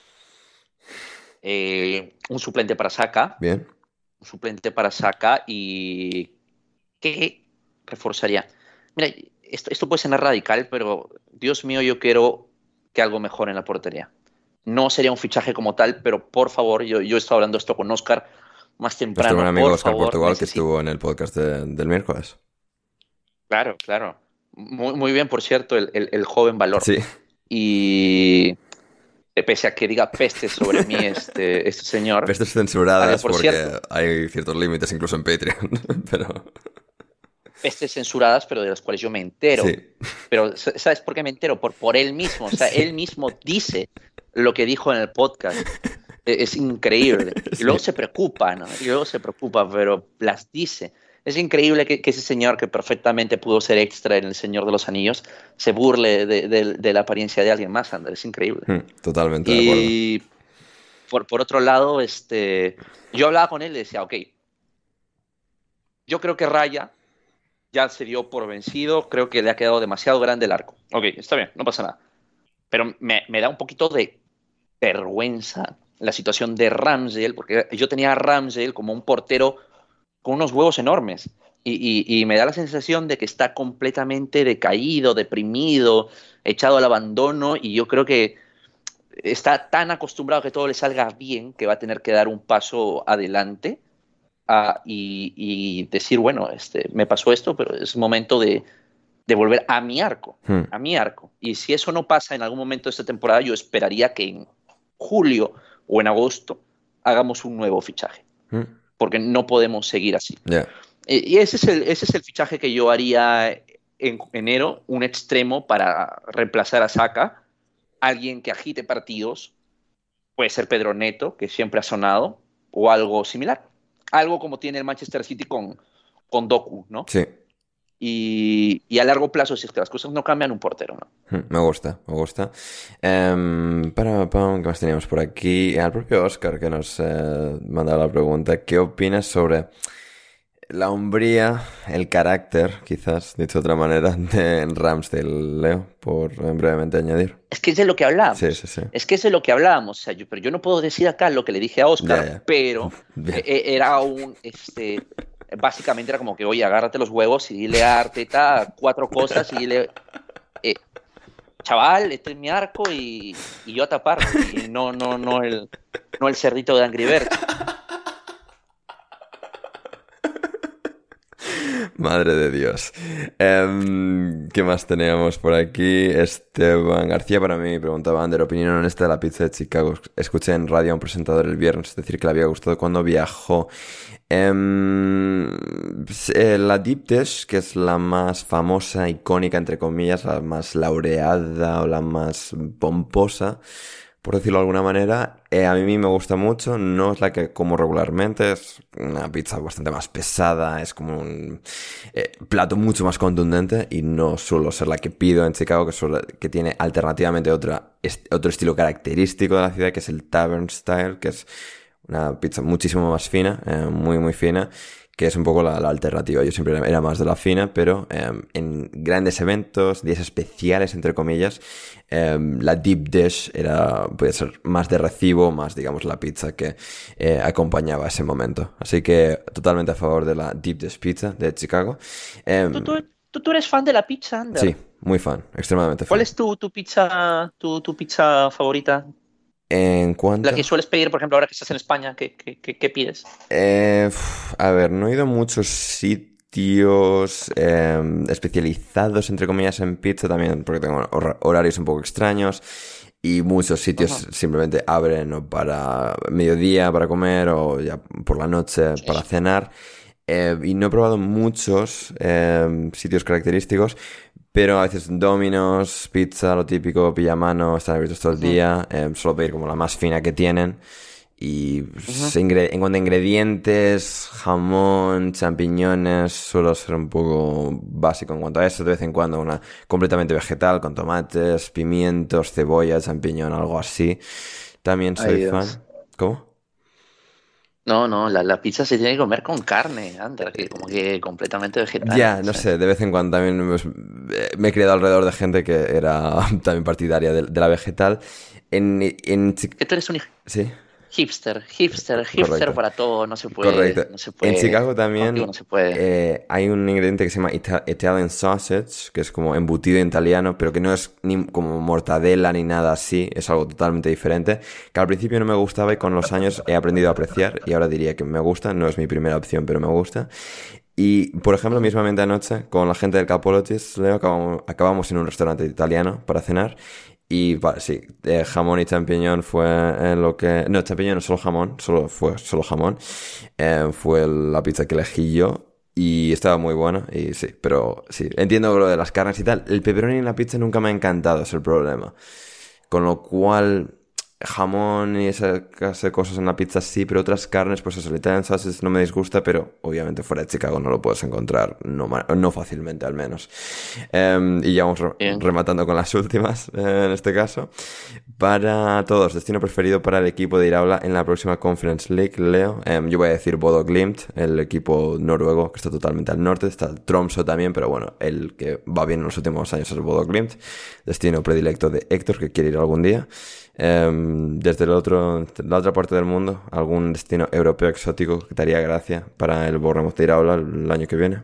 Eh, un suplente para Saka. Bien. Un suplente para Saka y... ¿Qué reforzaría? Mira, esto, esto puede ser radical, pero Dios mío, yo quiero que algo mejore en la portería. No sería un fichaje como tal, pero por favor, yo, yo estaba hablando esto con Óscar más temprano. Nuestro buen amigo por Óscar favor, Portugal, necesito... que estuvo en el podcast de, del miércoles. Claro, claro. Muy, muy bien, por cierto, el, el, el joven valor. Sí. Y pese a que diga pestes sobre mí este, este señor... Pestes censuradas, por porque cierto, hay ciertos límites incluso en Patreon, pero... pestes censuradas, pero de las cuales yo me entero. Sí. Pero ¿sabes por qué me entero? Por, por él mismo. O sea, sí. él mismo dice lo que dijo en el podcast. Es, es increíble. Y luego sí. se preocupa, ¿no? Y luego se preocupa, pero las dice. Es increíble que, que ese señor que perfectamente pudo ser extra en El Señor de los Anillos se burle de, de, de la apariencia de alguien más, Ander. Es increíble. Mm, totalmente de acuerdo. Y por, por otro lado, este, yo hablaba con él y decía, ok, yo creo que Raya ya se dio por vencido, creo que le ha quedado demasiado grande el arco. Ok, está bien, no pasa nada. Pero me, me da un poquito de vergüenza la situación de Ramsdale, porque yo tenía a Ramsdale como un portero con unos huevos enormes. Y, y, y me da la sensación de que está completamente decaído, deprimido, echado al abandono, y yo creo que está tan acostumbrado a que todo le salga bien que va a tener que dar un paso adelante uh, y, y decir, bueno, este, me pasó esto, pero es momento de, de volver a mi arco, hmm. a mi arco. Y si eso no pasa en algún momento de esta temporada, yo esperaría que en julio o en agosto hagamos un nuevo fichaje, hmm. porque no podemos seguir así. Yeah. Y ese es, el, ese es el fichaje que yo haría en enero, un extremo para reemplazar a Saka, alguien que agite partidos, puede ser Pedro Neto, que siempre ha sonado, o algo similar. Algo como tiene el Manchester City con, con Doku, ¿no? Sí. Y, y a largo plazo, si es que las cosas no cambian, un portero, ¿no? Me gusta, me gusta. Um, para, para, ¿qué más teníamos por aquí? Al propio Oscar, que nos eh, mandaba la pregunta, ¿qué opinas sobre la hombría, el carácter, quizás, dicho de otra manera, de Ramsdale, Leo, por brevemente añadir? Es que es de lo que hablábamos. Sí, sí, sí. Es que es de lo que hablábamos. O sea, yo, pero yo no puedo decir acá lo que le dije a Oscar, ya, ya. pero eh, era un... este básicamente era como que, oye, agárrate los huevos y dile a Arteta cuatro cosas y dile... Eh, chaval, este es mi arco y, y yo a tapar. Y no, no, no, el, no el cerdito de Angry Birds. Madre de Dios. Um, ¿Qué más teníamos por aquí? Esteban García para mí preguntaba, Ander, opinión honesta de la pizza de Chicago. Escuché en radio a un presentador el viernes decir que le había gustado cuando viajó. Um, la Deep Dish, que es la más famosa, icónica, entre comillas, la más laureada o la más pomposa, por decirlo de alguna manera, eh, a mí me gusta mucho. No es la que como regularmente, es una pizza bastante más pesada, es como un eh, plato mucho más contundente y no suelo ser la que pido en Chicago, que, suele, que tiene alternativamente otra, est- otro estilo característico de la ciudad, que es el Tavern Style, que es una pizza muchísimo más fina, eh, muy muy fina, que es un poco la, la alternativa. Yo siempre era más de la fina, pero eh, en grandes eventos, días especiales, entre comillas, eh, la Deep Dish era, puede ser más de recibo, más, digamos, la pizza que eh, acompañaba ese momento. Así que totalmente a favor de la Deep Dish Pizza de Chicago. Eh, ¿Tú, tú, tú, tú eres fan de la pizza, Ander? Sí, muy fan, extremadamente fan. ¿Cuál es tu, tu, pizza, tu, tu pizza favorita? En cuanto... La que sueles pedir, por ejemplo, ahora que estás en España, ¿qué, qué, qué, qué pides? Eh, a ver, no he ido a muchos sitios eh, especializados, entre comillas, en pizza también, porque tengo hor- horarios un poco extraños y muchos sitios uh-huh. simplemente abren o para mediodía para comer o ya por la noche sí. para cenar. Eh, y no he probado muchos eh, sitios característicos, pero a veces Domino's, pizza, lo típico, pilla a mano, están abiertos todo el día. Eh, suelo pedir como la más fina que tienen. Y uh-huh. ingre- en cuanto a ingredientes, jamón, champiñones, suelo ser un poco básico en cuanto a eso. De vez en cuando una completamente vegetal, con tomates, pimientos, cebolla, champiñón, algo así. También soy Ay, fan. Dios. ¿Cómo? No, no, la, la pizza se tiene que comer con carne, Ander, que como que completamente vegetal. Ya, no sé, de vez en cuando también pues, me he criado alrededor de gente que era también partidaria de, de la vegetal. En, en... Que tú eres un sí. hipster, hipster, hipster Correcto. Para todo, no se puede. Correcto. No se puede. En Chicago también no se puede. Eh, hay un ingrediente que se llama Ita- Italian sausage, que es como embutido en italiano, pero que no es ni como mortadela ni nada así, es algo totalmente diferente, que al principio no me gustaba y con los años he aprendido a apreciar y ahora diría que me gusta, no es mi primera opción, pero me gusta. Y, por ejemplo, mismamente anoche, con la gente del Capolotis, Leo, acabamos, acabamos en un restaurante italiano para cenar. Y vale, sí, eh, jamón y champiñón fue eh, lo que... No, champiñón no, solo jamón, solo fue solo jamón. Eh, fue la pizza que elegí yo y estaba muy buena. Y sí, pero sí, entiendo lo de las carnes y tal. El pepperoni en la pizza nunca me ha encantado, es el problema. Con lo cual, jamón y esa clase de cosas en la pizza sí, pero otras carnes, pues eso, el Italian sausage no me disgusta, pero obviamente fuera de Chicago no lo puedes encontrar, no, no fácilmente al menos. Um, y ya vamos re- rematando con las últimas, eh, en este caso. Para todos, destino preferido para el equipo de Iraola en la próxima Conference League, Leo. Um, yo voy a decir Bodo Glimt, el equipo noruego que está totalmente al norte, está el Tromsø también, pero bueno, el que va bien en los últimos años es el Bodo Glimt. Destino predilecto de Héctor, que quiere ir algún día. Eh, desde el otro, la otra parte del mundo, ¿algún destino europeo exótico que te haría gracia para el Borremos de Iraola el año que viene?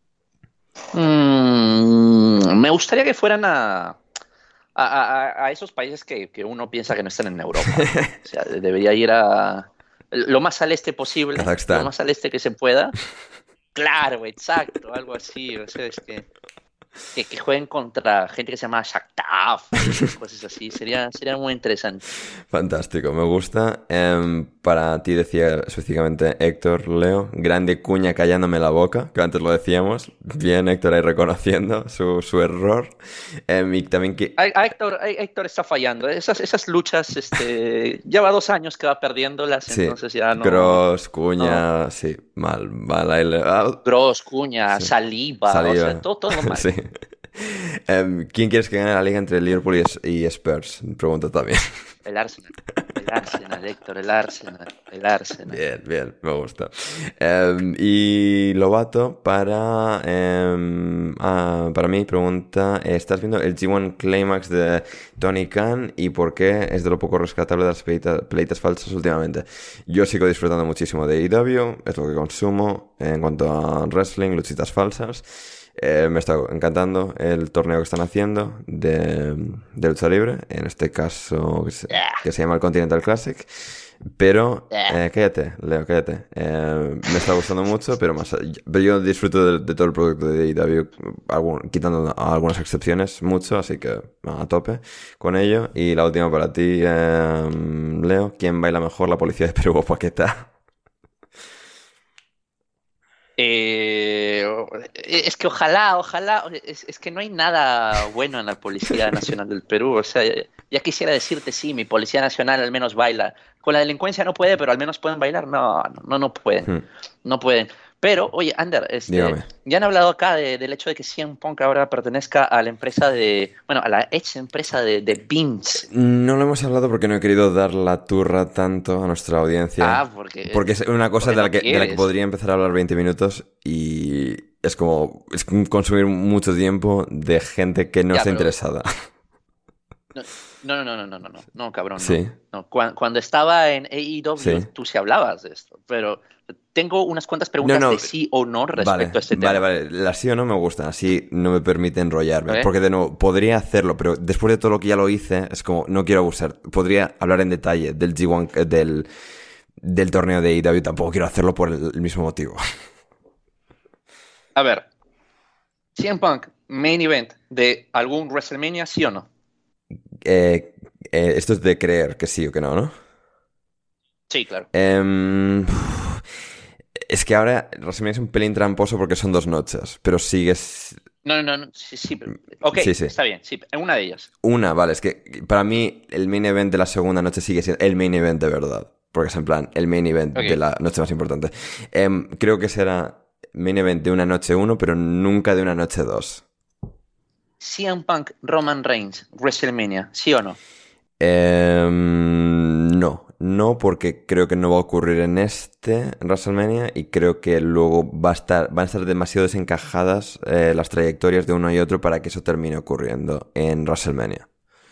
Mm, me gustaría que fueran a, a, a, a esos países que, que uno piensa que no están en Europa. O sea, debería ir a lo más al este posible, Kazajstán. Lo más al este que se pueda. Claro, exacto, algo así. O sea, es que, que, que jueguen contra gente que se llama Shakhtar, cosas así. Sería, sería muy interesante. Fantástico, me gusta. Eh, para ti decía específicamente Héctor, Leo, grande cuña callándome la boca, que antes lo decíamos. Bien, Héctor ahí reconociendo su, su error. Eh, y también que... A, a Héctor, a Héctor está fallando. Esas, esas luchas, este, lleva dos años que va perdiéndolas, sí, entonces ya no... Gross, cuña, no. sí, mal, mal. Ahí le... ah, Gross, cuña, sí. saliva, Saliva. o sea, todo, todo mal. Sí. Um, ¿Quién quieres que gane la liga entre Liverpool y, y Spurs? Pregunta también. El Arsenal, el Arsenal, Héctor, el Arsenal, el Arsenal. Bien, bien, me gusta. Um, y Lobato, para um, uh, para mí, pregunta, ¿estás viendo el G uno Climax de Tony Khan y por qué es de lo poco rescatable de las peleitas, peleitas falsas últimamente? Yo sigo disfrutando muchísimo de A E W, es lo que consumo en cuanto a wrestling, luchitas falsas. Eh, me está encantando el torneo que están haciendo de, de lucha libre, en este caso que se, que se llama el Continental Classic. Pero, eh, cállate, Leo, cállate. Eh, me está gustando mucho, pero más pero yo disfruto de, de todo el producto de A E W, algún, quitando algunas excepciones, mucho, así que a tope con ello. Y la última para ti, eh, Leo, ¿quién baila mejor, la policía de Perú o Paquetá? Eh, es que ojalá, ojalá, es, es que no hay nada bueno en la Policía Nacional del Perú. O sea, ya quisiera decirte, sí, mi Policía Nacional al menos baila. Con la delincuencia no puede, pero al menos pueden bailar. No, no, no pueden. Hmm. No pueden. Pero, oye, Ander, este, ya han hablado acá de, del hecho de que C M Punk ahora pertenezca a la empresa de, bueno, a la ex empresa de, de Vince. No lo hemos hablado porque no he querido dar la turra tanto a nuestra audiencia. Ah, porque... Porque es una cosa de, no la que, de la que podría empezar a hablar veinte minutos y es como es consumir mucho tiempo de gente que no ya, está pero... interesada. No, no, no, no, no, no, no, no, cabrón. Sí. No. No. Cuando, cuando estaba en A E W, sí. Tú sí hablabas de esto, pero tengo unas cuantas preguntas no, no. de sí o no respecto vale, a este tema. Vale, vale, las sí o no me gustan, así no me permite enrollarme. ¿Okay? Porque de nuevo, podría hacerlo, pero después de todo lo que ya lo hice, es como, no quiero abusar. Podría hablar en detalle del G uno, del, del torneo de A E W, tampoco quiero hacerlo por el, el mismo motivo. A ver, C M Punk, main event de algún WrestleMania, ¿sí o no? Eh, eh, esto es de creer que sí o que no, ¿no? Sí, claro. Eh, es que ahora WrestleMania es un pelín tramposo porque son dos noches, pero sigues... No, no, no, sí, sí. Ok, sí, sí. Está bien, sí, en una de ellas. Una, vale, es que para mí el main event de la segunda noche sigue siendo el main event de verdad, porque es en plan el main event okay. de la noche más importante. Eh, creo que será main event de una noche uno, pero nunca de una noche dos. C M Punk, Roman Reigns, WrestleMania, ¿sí o no? Eh, no, no porque creo que no va a ocurrir en este en WrestleMania y creo que luego va a estar, van a estar demasiado desencajadas eh, las trayectorias de uno y otro para que eso termine ocurriendo en WrestleMania.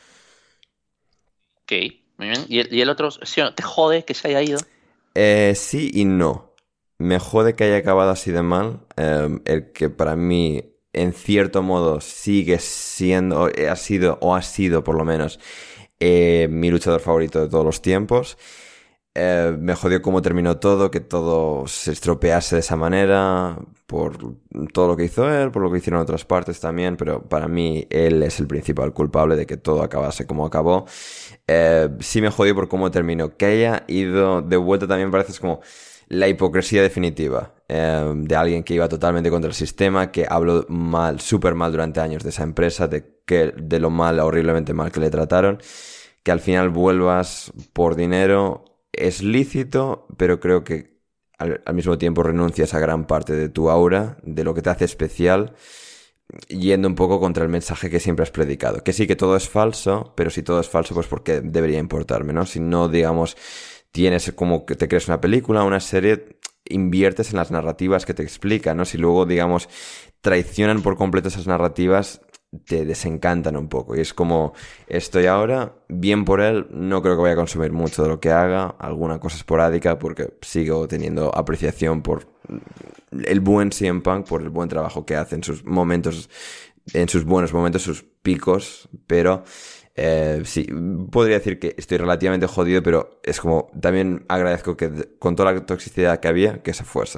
Ok, muy bien. ¿Y el, y el otro, ¿sí o no? ¿Te jode que se haya ido? Eh, sí y no. Me jode que haya acabado así de mal. Eh, el que para mí... en cierto modo sigue siendo, ha sido, o ha sido por lo menos, eh, mi luchador favorito de todos los tiempos. Eh, me jodió cómo terminó todo, que todo se estropease de esa manera, por todo lo que hizo él, por lo que hicieron otras partes también, pero para mí él es el principal culpable de que todo acabase como acabó. Eh, sí me jodió por cómo terminó. Que haya ido de vuelta también parece como... la hipocresía definitiva eh, de alguien que iba totalmente contra el sistema, que habló mal, súper mal durante años de esa empresa, de, que, de lo mal, horriblemente mal que le trataron, que al final vuelvas por dinero es lícito, pero creo que al, al mismo tiempo renuncias a gran parte de tu aura, de lo que te hace especial, yendo un poco contra el mensaje que siempre has predicado. Que sí, que todo es falso, pero si todo es falso, pues ¿por qué debería importarme, no? Si no, digamos... tienes como que te crees una película, una serie, inviertes en las narrativas que te explican, ¿no? Si luego, digamos, traicionan por completo esas narrativas, te desencantan un poco. Y es como, estoy ahora, bien por él, no creo que vaya a consumir mucho de lo que haga, alguna cosa esporádica, porque sigo teniendo apreciación por el buen C M Punk, por el buen trabajo que hace en sus momentos, en sus buenos momentos, sus picos, pero eh, sí, podría decir que estoy relativamente jodido, pero es como, también agradezco que con toda la toxicidad que había, que se fuese.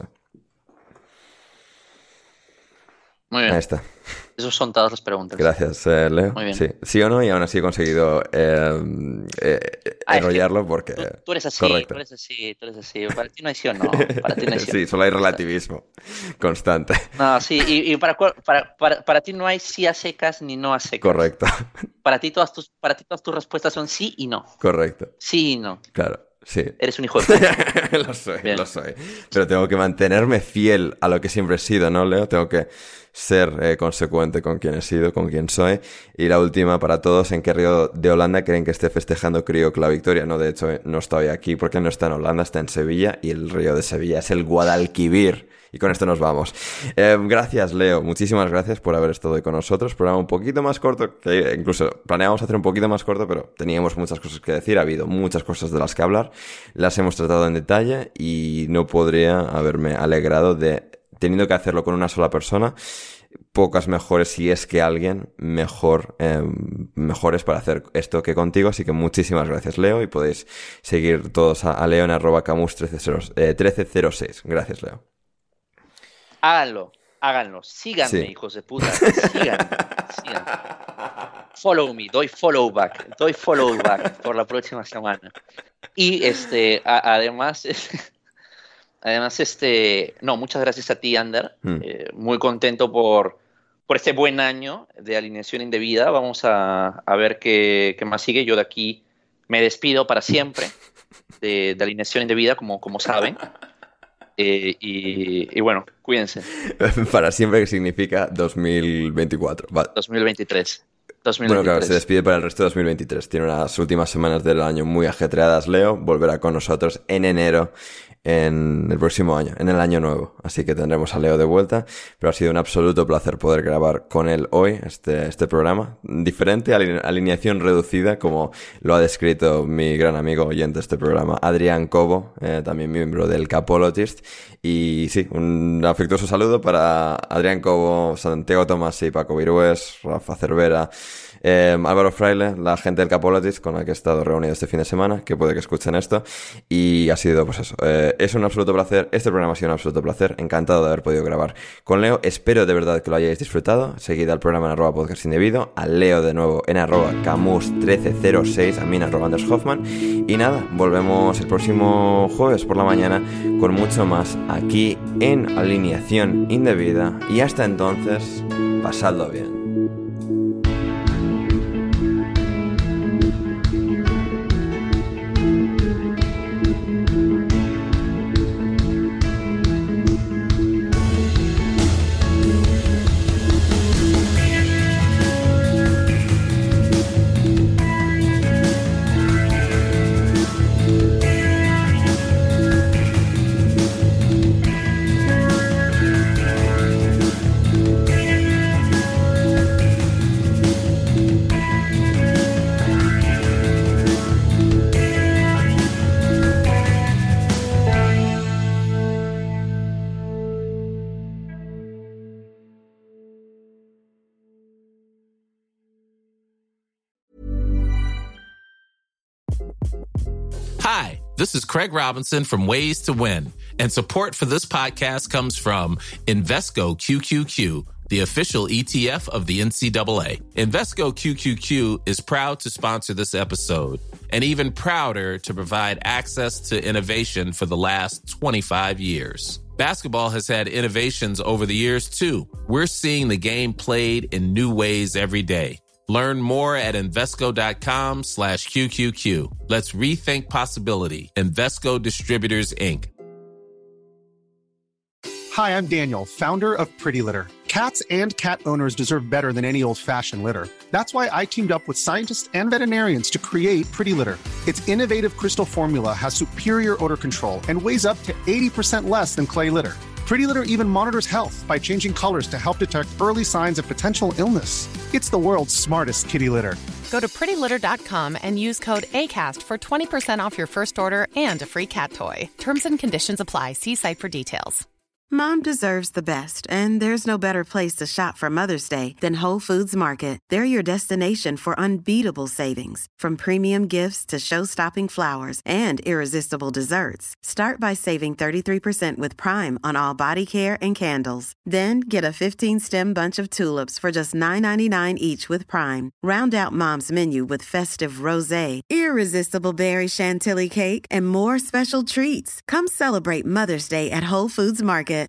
Muy bien. Ahí está. Esas son todas las preguntas. Gracias, eh, Leo. Muy bien. Sí. sí o no, y aún así he conseguido eh, eh, ah, enrollarlo es que porque... Tú, tú eres así, correcto. tú eres así, tú eres así. Para ti no hay sí o no. Para ti no hay sí. Sí, solo hay relativismo constante. No, sí, y, y para, para, para, para ti no hay sí a secas ni no a secas. Correcto. Para ti todas tus, para ti todas tus respuestas son sí y no. Correcto. Sí y no. Claro. Sí. Eres un hijo de puta. Lo soy, Bien. lo soy. Pero tengo que mantenerme fiel a lo que siempre he sido, ¿no, Leo? Tengo que ser eh, consecuente con quien he sido, con quien soy. Y la última para todos, ¿en qué río de Holanda creen que esté festejando Kriok la victoria? No, de hecho, no estoy aquí porque no está en Holanda, está en Sevilla. Y el río de Sevilla es el Guadalquivir. Y con esto nos vamos. Eh, gracias, Leo. Muchísimas gracias por haber estado hoy con nosotros. Programa un poquito más corto, que incluso planeábamos hacer un poquito más corto, pero teníamos muchas cosas que decir. Ha habido muchas cosas de las que hablar. Las hemos tratado en detalle y no podría haberme alegrado de, teniendo que hacerlo con una sola persona, pocas mejores, si es que alguien mejor, eh, mejores para hacer esto que contigo. Así que muchísimas gracias, Leo. Y podéis seguir todos a, a Leo en arroba camus trece cero seis. Gracias, Leo. Háganlo, háganlo, síganme, sí. Hijos de puta, síganme, síganme. Follow me, doy follow back, doy follow back por la próxima semana. Y este, a, además, además, este, no, muchas gracias a ti, Ander, mm. eh, muy contento por, por este buen año de alineación indebida. Vamos a, a ver qué, qué más sigue. Yo de aquí me despido para siempre de, de alineación indebida, como, como saben. Eh, y, y bueno, cuídense. Para siempre, que significa dos mil veinticuatro. Vale. dos mil veintitrés. dos mil veintitrés. Bueno, claro, se despide para el resto de dos mil veintitrés. Tiene unas últimas semanas del año muy ajetreadas, Leo. Volverá con nosotros en enero, en el próximo año, en el año nuevo. Así que tendremos a Leo de vuelta. Pero ha sido un absoluto placer poder grabar con él hoy este, este programa. Diferente, alineación reducida, como lo ha descrito mi gran amigo oyente de este programa, Adrián Cobo, eh, también miembro del Capologist. Y sí, un afectuoso saludo para Adrián Cobo, Santiago Tomás y Paco Virués, Rafa Cervera, eh, Álvaro Fraile, la gente del Capologist con la que he estado reunido este fin de semana, que puede que escuchen esto. Y ha sido, pues eso, eh, es un absoluto placer. Este programa ha sido un absoluto placer. Encantado de haber podido grabar con Leo. Espero de verdad que lo hayáis disfrutado. Seguid al programa en arroba podcast indebido, a Leo de nuevo en arroba camus trece cero seis, a mí en arroba Anders Hoffman. Y nada, volvemos el próximo jueves por la mañana con mucho más aquí en Alineación Indebida. Y hasta entonces, pasadlo bien. Hi, this is Craig Robinson from Ways to Win, and support for this podcast comes from Invesco Q Q Q, the official E T F of the N C double A. Invesco Q Q Q is proud to sponsor this episode, and even prouder to provide access to innovation for the last twenty-five years. Basketball has had innovations over the years, too. We're seeing the game played in new ways every day. Learn more at Invesco.com slash QQQ. Let's rethink possibility. Invesco Distributors, Incorporated. Hi, I'm Daniel, founder of Pretty Litter. Cats and cat owners deserve better than any old-fashioned litter. That's why I teamed up with scientists and veterinarians to create Pretty Litter. Its innovative crystal formula has superior odor control and weighs up to eighty percent less than clay litter. Pretty Litter even monitors health by changing colors to help detect early signs of potential illness. It's the world's smartest kitty litter. Go to pretty litter dot com and use code ACAST for twenty percent off your first order and a free cat toy. Terms and conditions apply. See site for details. Mom deserves the best, and there's no better place to shop for Mother's Day than Whole Foods Market. They're your destination for unbeatable savings, from premium gifts to show-stopping flowers and irresistible desserts. Start by saving thirty-three percent with Prime on all body care and candles. Then get a fifteen-stem bunch of tulips for just nine ninety-nine each with Prime. Round out Mom's menu with festive rosé, irresistible berry chantilly cake, and more special treats. Come celebrate Mother's Day at Whole Foods Market.